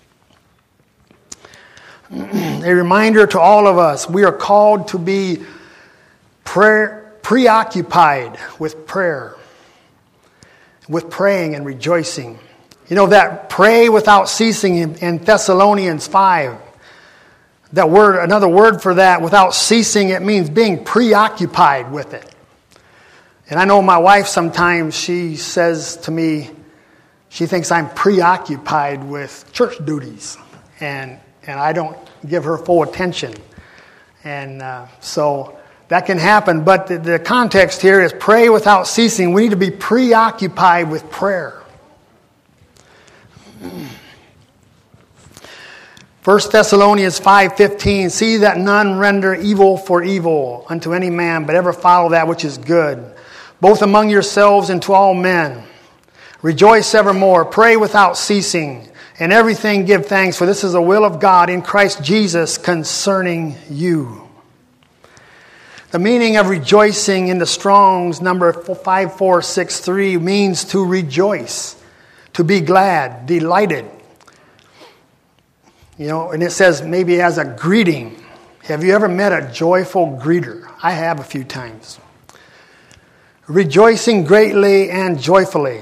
A reminder to all of us, we are called to be prayer, preoccupied with prayer, with praying and rejoicing. You know that pray without ceasing in, in Thessalonians five. That word, another word for that, without ceasing, it means being preoccupied with it. And I know my wife sometimes, she says to me, she thinks I'm preoccupied with church duties. And and I don't give her full attention. And uh, so that can happen. But the, the context here is pray without ceasing. We need to be preoccupied with prayer. First Thessalonians five fifteen, see that none render evil for evil unto any man, but ever follow that which is good, both among yourselves and to all men. Rejoice evermore, pray without ceasing, and everything give thanks, for this is the will of God in Christ Jesus concerning you. The meaning of rejoicing in the Strong's number five four six three means to rejoice, to be glad, delighted. You know, and it says maybe as a greeting. Have you ever met a joyful greeter? I have a few times. rejoicing greatly and joyfully.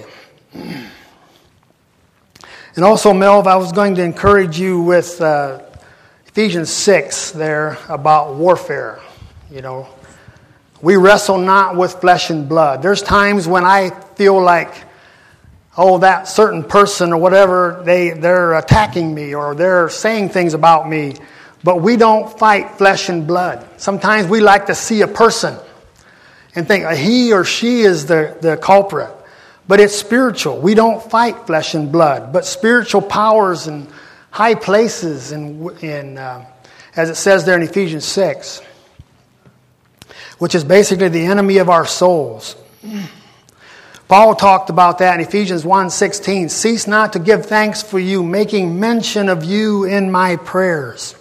And also, Melv, I was going to encourage you with uh, Ephesians six there about warfare. You know, we wrestle not with flesh and blood. There's times when I feel like, oh, that certain person or whatever, they, they're attacking me or they're saying things about me. But we don't fight flesh and blood. Sometimes we like to see a person and think he or she is the, the culprit. But it's spiritual. We don't fight flesh and blood, but spiritual powers and high places, in, in, uh, as it says there in Ephesians six, which is basically the enemy of our souls. Paul talked about that in Ephesians one sixteen. Cease not to give thanks for you, making mention of you in my prayers.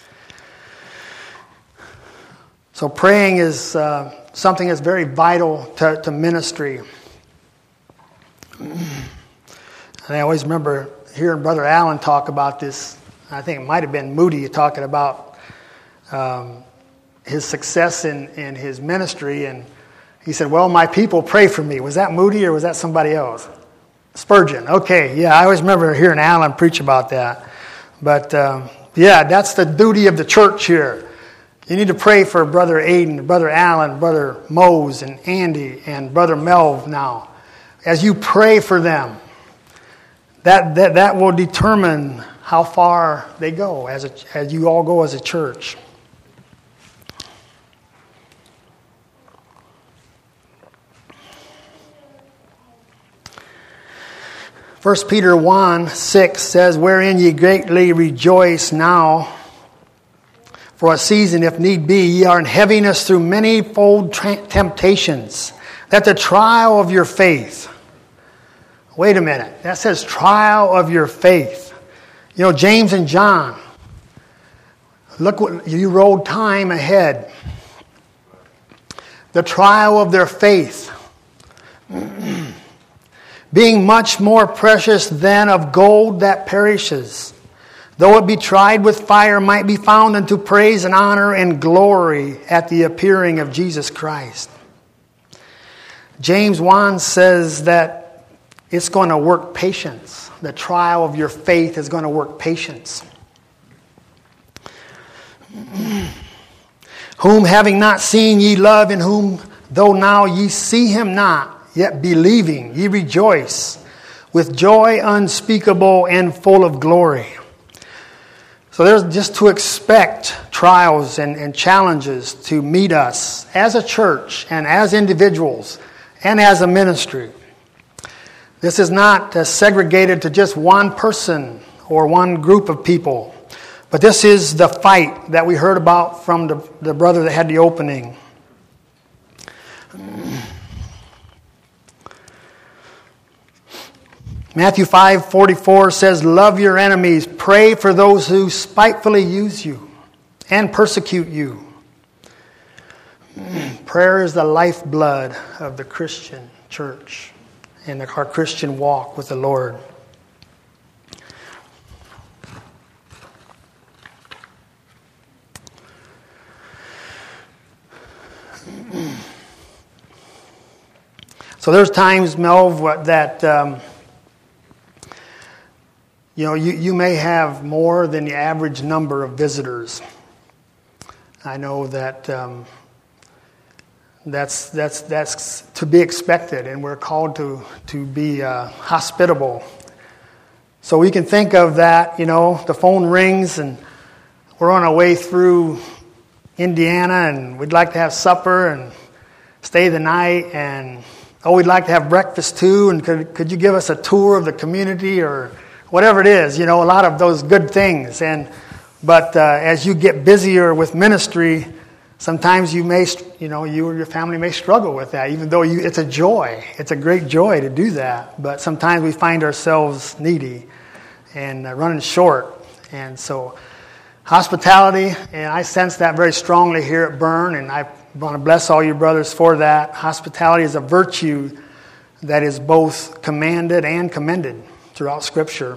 So praying is uh, something that's very vital to, to ministry. And I always remember hearing Brother Allen talk about this. I think it might have been Moody talking about um, his success in, in his ministry. And he said, well, my people pray for me. Was that Moody or was that somebody else? Spurgeon. Okay, yeah, I always remember hearing Allen preach about that. But um, yeah, that's the duty of the church here. You need to pray for Brother Aiden, Brother Allen, Brother Mose, and Andy, and Brother Melv now. As you pray for them, that, that, that will determine how far they go as, a, as you all go as a church. First Peter one six says, wherein ye greatly rejoice now, for a season, if need be, ye are in heaviness through manifold tra- temptations, that the trial of your faith. Wait a minute. That says trial of your faith. You know, James and John, look what you rode time ahead. The trial of their faith. Being much more precious than of gold that perishes, though it be tried with fire, might be found unto praise and honor and glory at the appearing of Jesus Christ. James one says that it's going to work patience. The trial of your faith is going to work patience. Whom having not seen ye love, in whom though now ye see him not, yet believing ye rejoice with joy unspeakable and full of glory. So there's just to expect trials and, and challenges to meet us as a church and as individuals and as a ministry. This is not uh, segregated to just one person or one group of people. But this is the fight that we heard about from the, the brother that had the opening. Matthew five forty-four says, love your enemies, pray for those who spitefully use you and persecute you. Prayer is the lifeblood of the Christian church and our Christian walk with the Lord. So there's times, Melv, that um, you know you, you may have more than the average number of visitors. I know that um, that's that's that's to be expected, and we're called to to be uh, hospitable. So we can think of that. You know, the phone rings, and we're on our way through Indiana, and we'd like to have supper and stay the night, and oh, we'd like to have breakfast too, and could could you give us a tour of the community or whatever it is? You know, a lot of those good things. And but uh, as you get busier with ministry, sometimes you may, you know, you or your family may struggle with that, even though you, it's a joy. It's a great joy to do that. But sometimes we find ourselves needy and uh, running short. And so hospitality, and I sense that very strongly here at Burn, and I want to bless all you brothers for that. Hospitality is a virtue that is both commanded and commended throughout Scripture.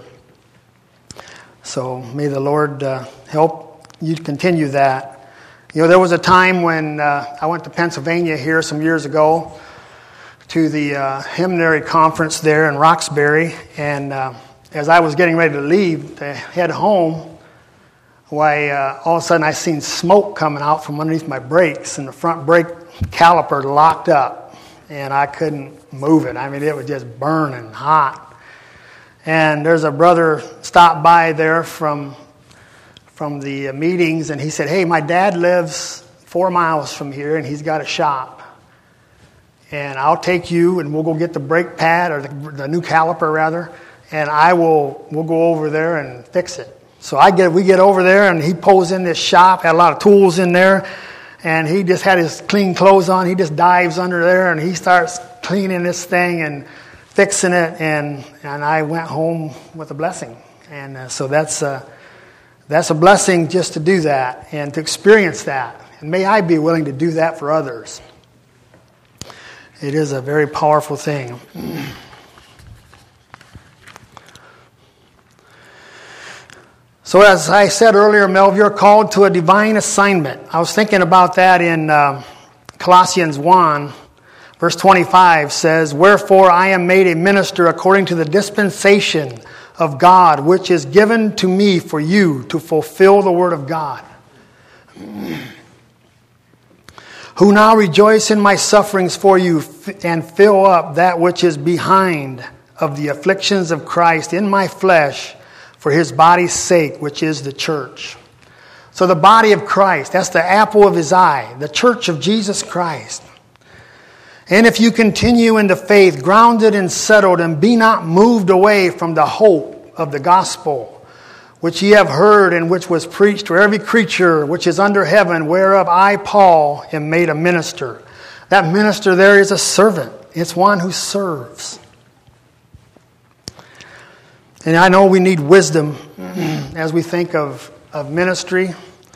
So may the Lord uh, help you to continue that. You know, there was a time when uh, I went to Pennsylvania here some years ago, to the uh, hymnary conference there in Roxbury, and uh, as I was getting ready to leave to head home, why uh, all of a sudden I seen smoke coming out from underneath my brakes, and the front brake caliper locked up, and I couldn't move it. I mean, it was just burning hot. And there's a brother stopped by there from from the meetings, and he said, "Hey, my dad lives four miles from here, and he's got a shop. And I'll take you, and we'll go get the brake pad, or the, the new caliper, rather, and I will we'll go over there and fix it." So I get we get over there, and he pulls in this shop, had a lot of tools in there, and he just had his clean clothes on. He just dives under there, and he starts cleaning this thing and fixing it, and and I went home with a blessing. And uh, so that's uh, that's a blessing just to do that and to experience that. And may I be willing to do that for others. It is a very powerful thing. So as I said earlier, Melv, you're called to a divine assignment. I was thinking about that in uh, Colossians one. Verse twenty-five says, "Wherefore I am made a minister according to the dispensation of God, which is given to me for you to fulfill the word of God. Who now rejoice in my sufferings for you, and fill up that which is behind of the afflictions of Christ in my flesh for his body's sake, which is the church." So the body of Christ, that's the apple of his eye, the church of Jesus Christ. "And if you continue in the faith, grounded and settled, and be not moved away from the hope of the gospel, which ye have heard, and which was preached to every creature which is under heaven, whereof I, Paul, am made a minister." That minister there is a servant. It's one who serves. And I know we need wisdom as we think of, of ministry.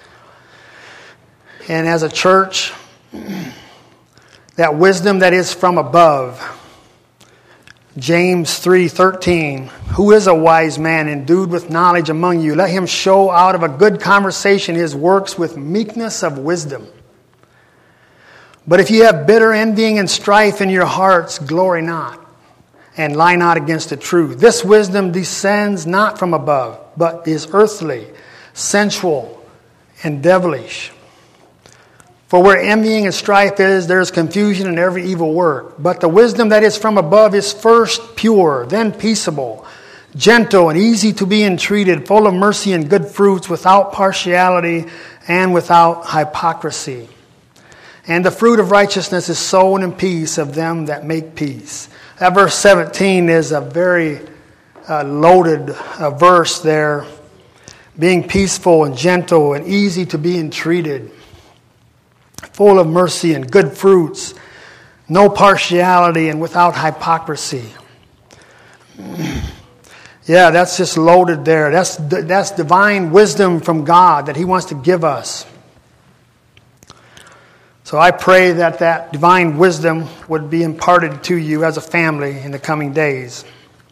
And as a church, that wisdom that is from above. James three thirteen, "Who is a wise man endued with knowledge among you? Let him show out of a good conversation his works with meekness of wisdom. But if you have bitter envying and strife in your hearts, glory not, and lie not against the truth. This wisdom descends not from above, but is earthly, sensual, and devilish. For where envying and strife is, there is confusion in every evil work. But the wisdom that is from above is first pure, then peaceable, gentle, and easy to be entreated, full of mercy and good fruits, without partiality and without hypocrisy. And the fruit of righteousness is sown in peace of them that make peace." That verse seventeen is a very uh, loaded uh, verse there. Being peaceful and gentle and easy to be entreated, full of mercy and good fruits, no partiality and without hypocrisy. Yeah, that's just loaded there. That's that's divine wisdom from God that he wants to give us. So I pray that that divine wisdom would be imparted to you as a family in the coming days.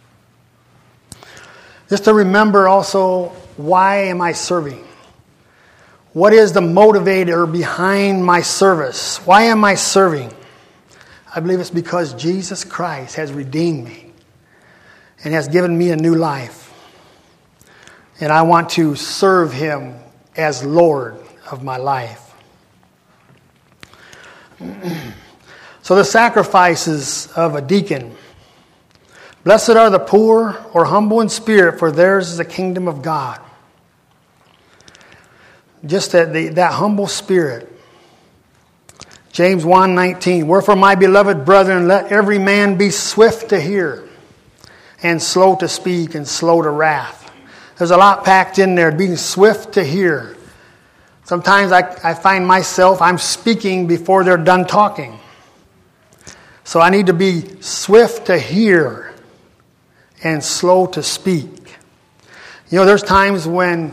Just to remember also, why am I serving? What is the motivator behind my service? Why am I serving? I believe it's because Jesus Christ has redeemed me and has given me a new life. And I want to serve him as Lord of my life. So the sacrifices of a deacon. "Blessed are the poor or humble in spirit, for theirs is the kingdom of God." Just that, the, that humble spirit. James one nineteen, "Wherefore, my beloved brethren, let every man be swift to hear, and slow to speak, and slow to wrath." There's a lot packed in there, being swift to hear. Sometimes I, I find myself, I'm speaking before they're done talking. So I need to be swift to hear and slow to speak. You know, there's times when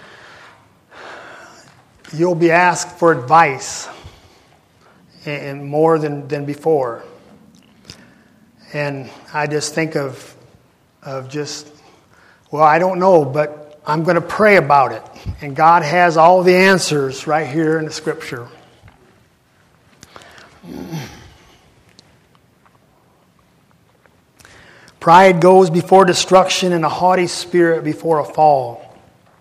you'll be asked for advice and more than, than before. And I just think of of just, well, I don't know, but I'm going to pray about it. And God has all the answers right here in the Scripture. Pride goes before destruction and a haughty spirit before a fall.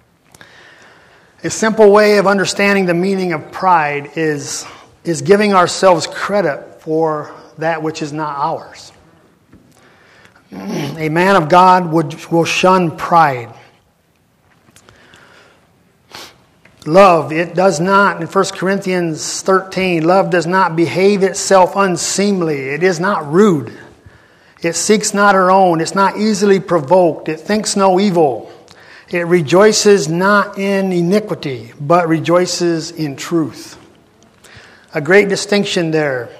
A simple way of understanding the meaning of pride is, is giving ourselves credit for that which is not ours. A man of God would, will shun pride. Love, it does not, in First Corinthians thirteen, love does not behave itself unseemly. It is not rude. It seeks not her own. It's not easily provoked. It thinks no evil. It rejoices not in iniquity, but rejoices in truth. A great distinction there.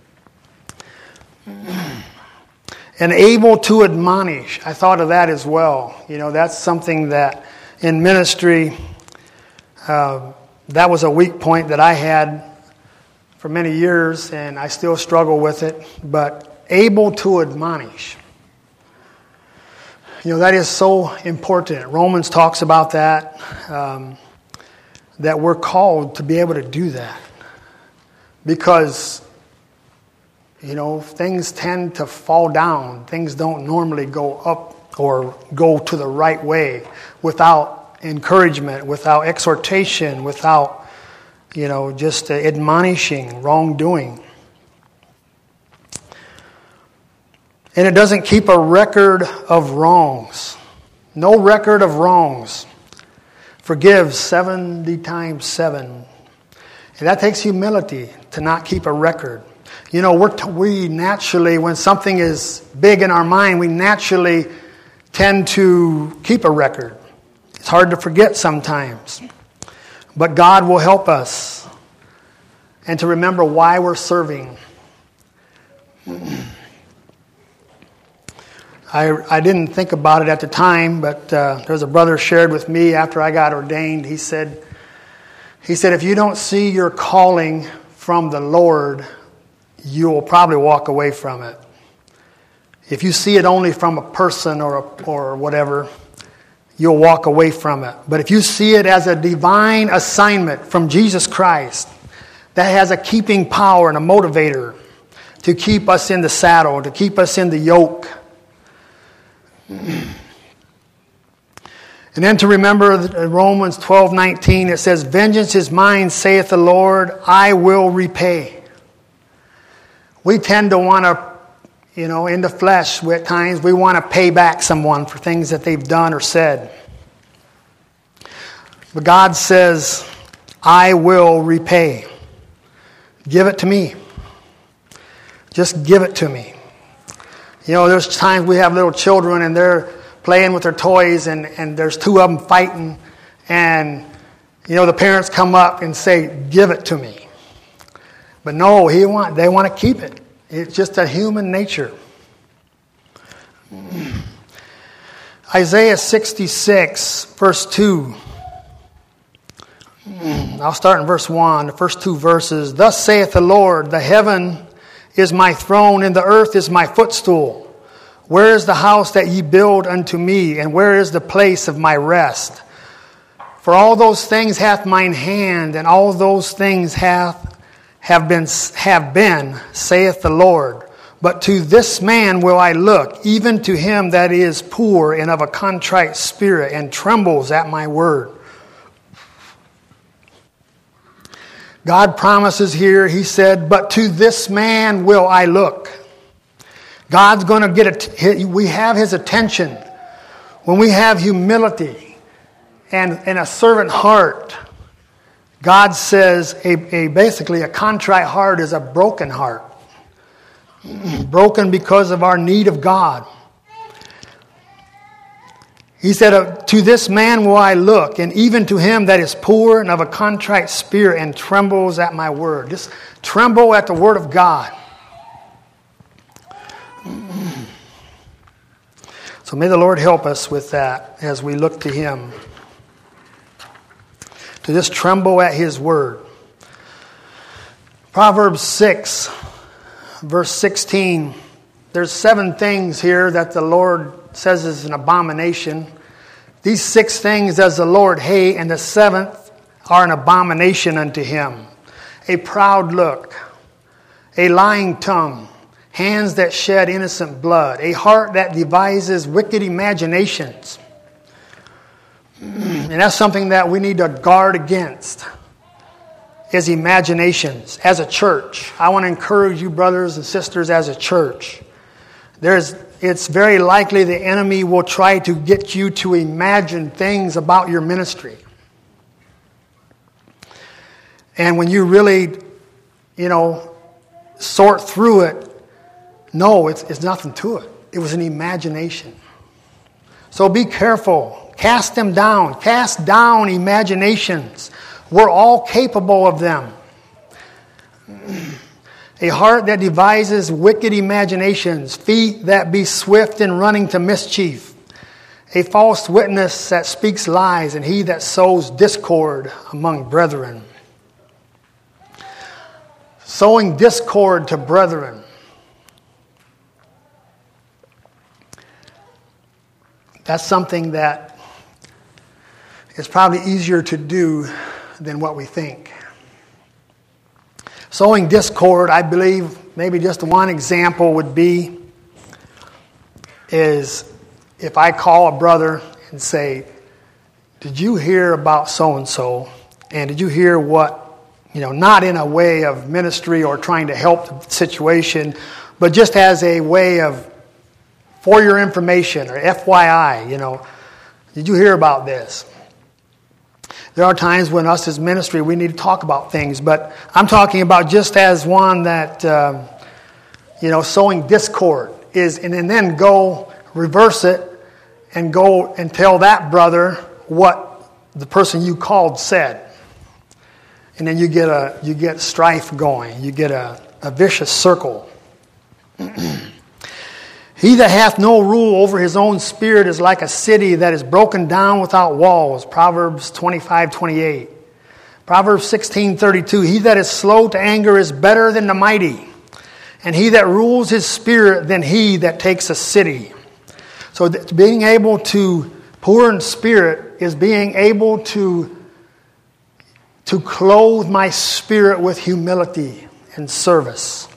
And able to admonish. I thought of that as well. You know, that's something that in ministry, uh, that was a weak point that I had for many years, and I still struggle with it. But able to admonish. You know, that is so important. Romans talks about that, um, that we're called to be able to do that. Because, you know, things tend to fall down. Things don't normally go up or go to the right way without encouragement, without exhortation, without, you know, just admonishing wrongdoing. And it doesn't keep a record of wrongs. No record of wrongs. Forgives seventy times seven. And that takes humility to not keep a record. You know, we're t- we naturally, when something is big in our mind, we naturally tend to keep a record. It's hard to forget sometimes. But God will help us. And to remember why we're serving. I, I didn't think about it at the time, but uh, there was a brother shared with me after I got ordained. He said, he said, if you don't see your calling from the Lord, you will probably walk away from it. If you see it only from a person or a, or whatever, you'll walk away from it. But if you see it as a divine assignment from Jesus Christ that has a keeping power and a motivator to keep us in the saddle, to keep us in the yoke. And then to remember Romans twelve nineteen, it says, vengeance is mine, saith the Lord, I will repay. We tend to want to, you know, in the flesh, at times, we want to pay back someone for things that they've done or said. But God says, I will repay. Give it to me. Just give it to me. You know, there's times we have little children and they're playing with their toys and, and there's two of them fighting. And, you know, the parents come up and say, give it to me. But no, he want, they want to keep it. It's just a human nature. Isaiah sixty-six, verse two. I'll start in verse one, the first two verses. Thus saith the Lord, the heaven is my throne, and the earth is my footstool. Where is the house that ye build unto me, and where is the place of my rest? For all those things hath mine hand, and all those things hath have been have been, saith the Lord. But to this man will I look, even to him that is poor and of a contrite spirit, and trembles at my word. God promises here, he said, but to this man will I look. God's going to get it. We have his attention. When we have humility and, and a servant heart, God says a, a basically a contrite heart is a broken heart. Broken because of our need of God. He said, to this man will I look, and even to him that is poor and of a contrite spirit and trembles at my word. Just tremble at the word of God. So may the Lord help us with that as we look to him. To just tremble at his word. Proverbs six, verse sixteen. There's seven things here that the Lord says is an abomination. These six things does the Lord hate, and the seventh are an abomination unto him. A proud look, a lying tongue, hands that shed innocent blood, a heart that devises wicked imaginations. And that's something that we need to guard against, is imaginations. As a church, I want to encourage you, brothers and sisters, as a church. There's, it's very likely the enemy will try to get you to imagine things about your ministry. And when you really, you know, sort through it, no, it's, it's nothing to it. It was an imagination. So be careful. Cast them down. Cast down imaginations. We're all capable of them. A heart that devises wicked imaginations, feet that be swift in running to mischief, a false witness that speaks lies, and he that sows discord among brethren. Sowing discord to brethren. That's something that is probably easier to do than what we think. Sowing discord, I believe, maybe just one example would be, is if I call a brother and say, did you hear about so-and-so? And did you hear what, you know, not in a way of ministry or trying to help the situation, but just as a way of, for your information, or F Y I, you know, did you hear about this? There are times when us as ministry, we need to talk about things, but I'm talking about just as one that, um, you know, sowing discord is, and, and then go reverse it and go and tell that brother what the person you called said. And then you get a you get strife going. You get a, a vicious circle. He that hath no rule over his own spirit is like a city that is broken down without walls. Proverbs twenty-five twenty-eight. Proverbs sixteen thirty-two. He that is slow to anger is better than the mighty, and he that rules his spirit than he that takes a city. So being able to, poor in spirit, is being able to to clothe my spirit with humility and service.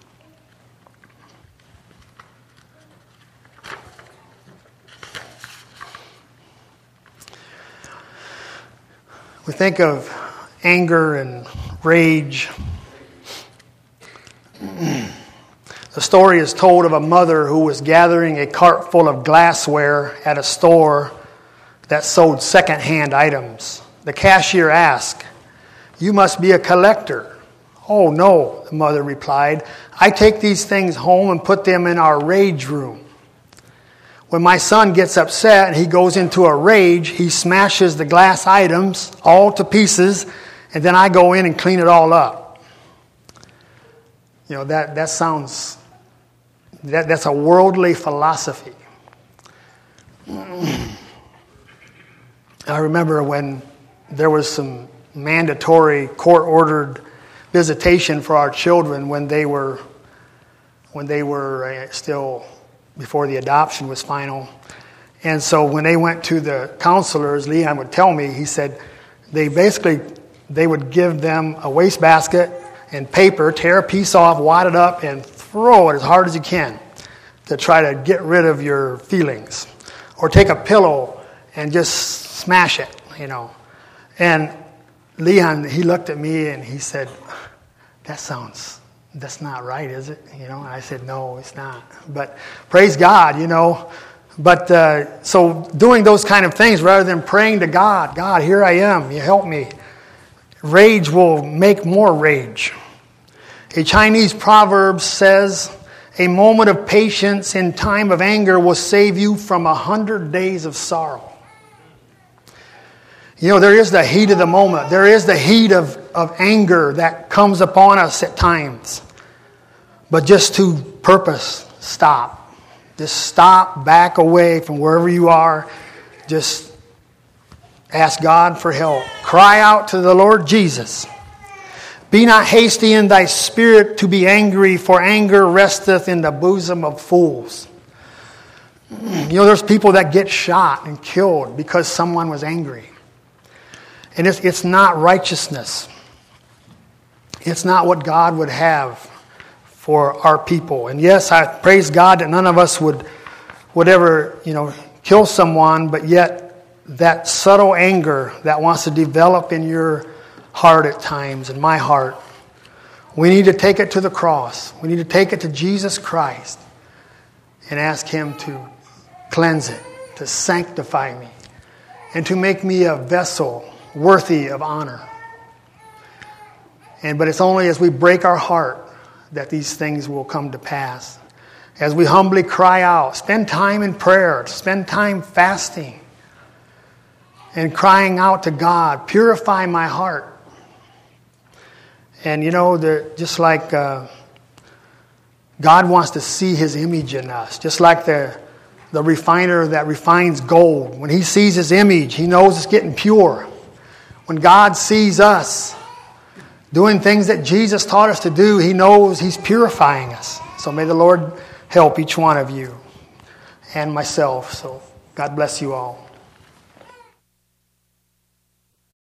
We think of anger and rage. The story is told of a mother who was gathering a cart full of glassware at a store that sold second-hand items. The cashier asked, "You must be a collector." "Oh, no," the mother replied. "I take these things home and put them in our rage room. When my son gets upset and he goes into a rage, he smashes the glass items all to pieces, and then I go in and clean it all up." You know, that, that sounds, that, that's a worldly philosophy. I remember when there was some mandatory court-ordered visitation for our children when they were when they were still before the adoption was final. And so when they went to the counselors, Leon would tell me, he said, they basically, they would give them a wastebasket and paper, tear a piece off, wad it up, and throw it as hard as you can to try to get rid of your feelings. Or take a pillow and just smash it, you know. And Leon, he looked at me and he said, that sounds, that's not right, is it? You know, and I said, no, it's not. But praise God, you know. But uh, so doing those kind of things rather than praying to God, God, here I am, you help me. Rage will make more rage. A Chinese proverb says, a moment of patience in time of anger will save you from a hundred days of sorrow. You know, there is the heat of the moment. There is the heat of, of anger that comes upon us at times. But just to purpose, stop. Just stop, back away from wherever you are. Just ask God for help. Cry out to the Lord Jesus. Be not hasty in thy spirit to be angry, for anger resteth in the bosom of fools. You know, there's people that get shot and killed because someone was angry. And it's, it's not righteousness. It's not what God would have for our people. And yes, I praise God that none of us would, would ever, you know, kill someone, but yet that subtle anger that wants to develop in your heart at times, in my heart, we need to take it to the cross. We need to take it to Jesus Christ and ask Him to cleanse it, to sanctify me, and to make me a vessel worthy of honor. And but it's only as we break our heart that these things will come to pass. As we humbly cry out, spend time in prayer, spend time fasting, and crying out to God, purify my heart. And you know, the, just like uh, God wants to see His image in us, just like the the refiner that refines gold. When He sees His image, He knows it's getting pure. When God sees us doing things that Jesus taught us to do, He knows He's purifying us. So may the Lord help each one of you and myself. So God bless you all.